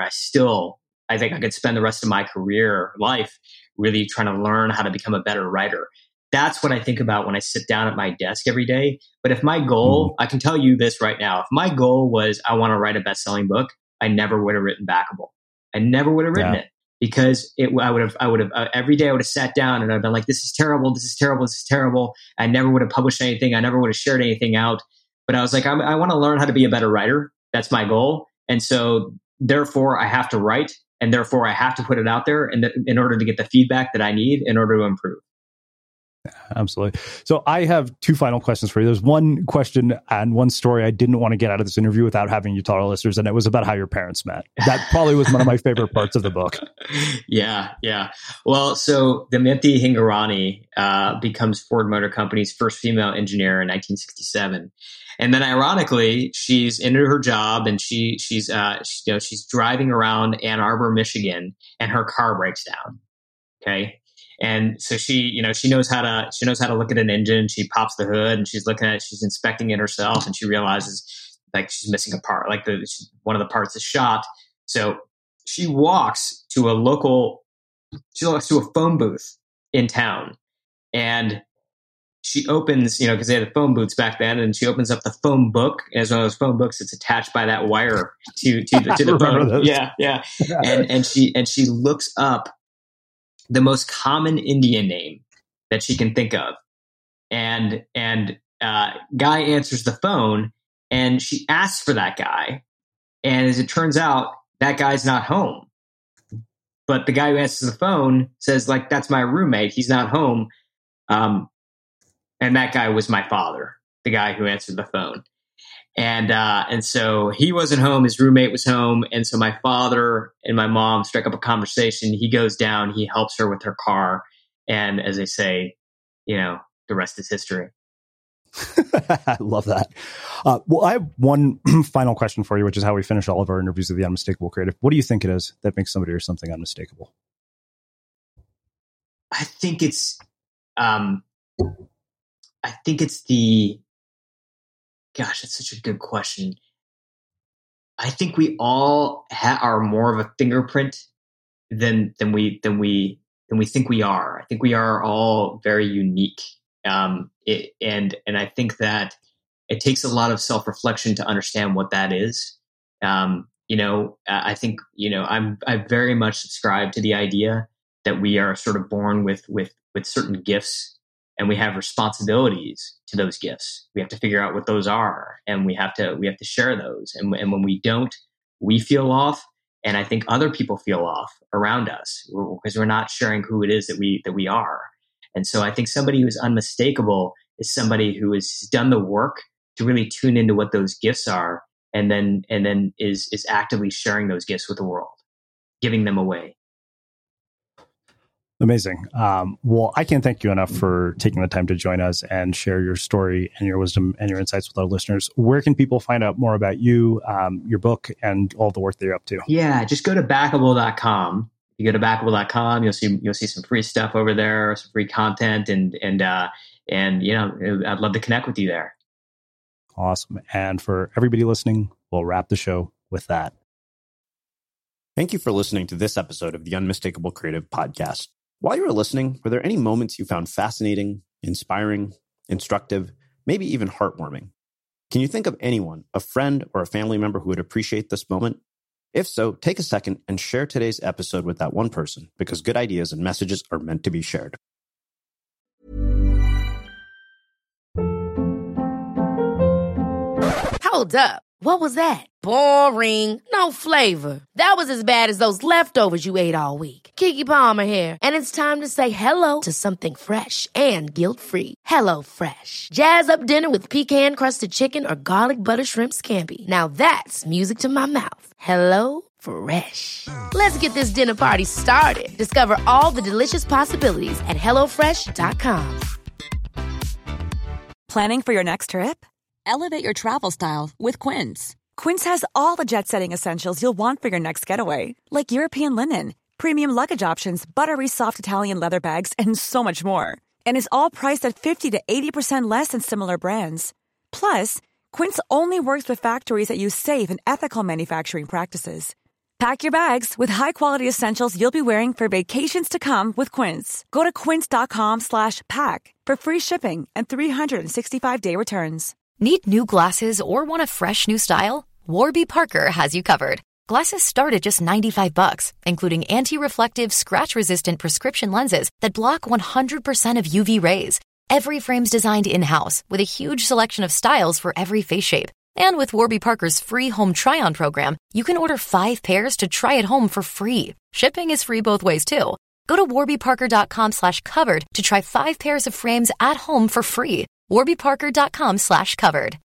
I think I could spend the rest of my life really trying to learn how to become a better writer. That's what I think about when I sit down at my desk every day. But if my goal, I can tell you this right now, if my goal was I want to write a best-selling book, I never would have written Backable. I never would have written it because I would have every day I would have sat down and I'd been like, this is terrible. This is terrible. This is terrible. I never would have published anything. I never would have shared anything out. But I was like, I want to learn how to be a better writer. That's my goal. And so therefore I have to write, and therefore I have to put it out there in order to get the feedback that I need in order to improve. Absolutely. So I have two final questions for you. There's one question and one story I didn't want to get out of this interview without having you tell our listeners, and it was about how your parents met. That probably was one of my favorite parts of the book. Yeah. Well, so Damayanti Hingorani becomes Ford Motor Company's first female engineer in 1967. And then ironically, she's into her job and she's driving around Ann Arbor, Michigan, and her car breaks down. Okay. And so she knows how to look at an engine. She pops the hood and she's inspecting it herself, and she realizes like she's missing a part, like one of the parts is shot. So she walks to a phone booth in town, and she opens, because they had the phone booths back then, and she opens up the phone book. As one of those phone books, it's attached by that wire to the phone. Those. Yeah. And she looks up the most common Indian name that she can think of. And guy answers the phone, and she asks for that guy. And as it turns out, that guy's not home. But the guy who answers the phone says, like, that's my roommate. He's not home. And that guy was my father, the guy who answered the phone. And so he wasn't home. His roommate was home. And so my father and my mom strike up a conversation. He goes down, he helps her with her car. And as they say, the rest is history. I love that. Well, I have one final question for you, which is how we finish all of our interviews with the Unmistakable Creative. What do you think it is that makes somebody or something unmistakable? I think it's gosh, that's such a good question. I think we all are more of a fingerprint than we think we are. I think we are all very unique. And I think that it takes a lot of self-reflection to understand what that is. I think, I very much subscribe to the idea that we are sort of born with certain gifts, and we have responsibilities to those gifts. We have to figure out what those are, and we have to share those. And when we don't, we feel off, and I think other people feel off around us because we're not sharing who it is that we are. And so I think somebody who's unmistakable is somebody who has done the work to really tune into what those gifts are, and then is actively sharing those gifts with the world, giving them away. Amazing. Well, I can't thank you enough for taking the time to join us and share your story and your wisdom and your insights with our listeners. Where can people find out more about you, your book, and all the work that you're up to? Yeah, just go to Backable.com. If you go to Backable.com, you'll see some free stuff over there, some free content, and I'd love to connect with you there. Awesome. And for everybody listening, we'll wrap the show with that. Thank you for listening to this episode of the Unmistakable Creative Podcast. While you were listening, were there any moments you found fascinating, inspiring, instructive, maybe even heartwarming? Can you think of anyone, a friend or a family member who would appreciate this moment? If so, take a second and share today's episode with that one person, because good ideas and messages are meant to be shared. Hold up. What was that? Boring. No flavor. That was as bad as those leftovers you ate all week. Keke Palmer here. And it's time to say hello to something fresh and guilt-free. HelloFresh. Jazz up dinner with pecan-crusted chicken or garlic butter shrimp scampi. Now that's music to my mouth. HelloFresh. Let's get this dinner party started. Discover all the delicious possibilities at HelloFresh.com. Planning for your next trip? Elevate your travel style with Quince. Quince has all the jet-setting essentials you'll want for your next getaway, like European linen, premium luggage options, buttery soft Italian leather bags, and so much more. And is all priced at 50 to 80% less than similar brands. Plus, Quince only works with factories that use safe and ethical manufacturing practices. Pack your bags with high-quality essentials you'll be wearing for vacations to come with Quince. Go to quince.com/pack for free shipping and 365-day returns. Need new glasses or want a fresh new style? Warby Parker has you covered. Glasses start at just $95, including anti-reflective, scratch-resistant prescription lenses that block 100% of UV rays. Every frame's designed in-house with a huge selection of styles for every face shape. And with Warby Parker's free home try-on program, you can order 5 pairs to try at home for free. Shipping is free both ways, too. Go to warbyparker.com/covered to try 5 pairs of frames at home for free. warbyparker.com/covered.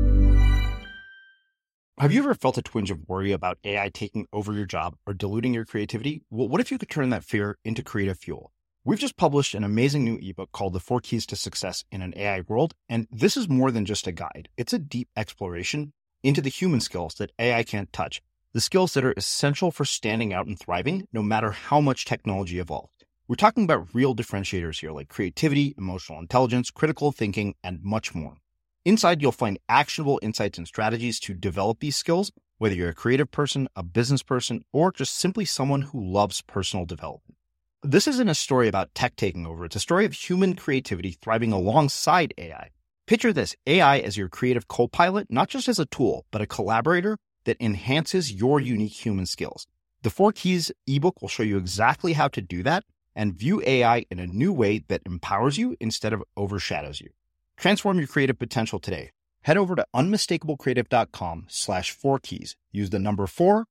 Have you ever felt a twinge of worry about AI taking over your job or diluting your creativity? Well, what if you could turn that fear into creative fuel? We've just published an amazing new ebook called The 4 Keys to Success in an AI World, and this is more than just a guide. It's a deep exploration into the human skills that AI can't touch, the skills that are essential for standing out and thriving, no matter how much technology evolved. We're talking about real differentiators here, like creativity, emotional intelligence, critical thinking, and much more. Inside, you'll find actionable insights and strategies to develop these skills, whether you're a creative person, a business person, or just simply someone who loves personal development. This isn't a story about tech taking over. It's a story of human creativity thriving alongside AI. Picture this, AI as your creative co-pilot, not just as a tool, but a collaborator that enhances your unique human skills. The 4 Keys ebook will show you exactly how to do that and view AI in a new way that empowers you instead of overshadows you. Transform your creative potential today. Head over to unmistakablecreative.com/4keys. Use the number 4,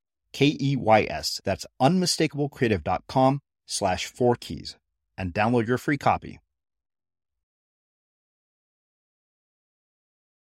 KEYS. That's unmistakablecreative.com/4keys and download your free copy.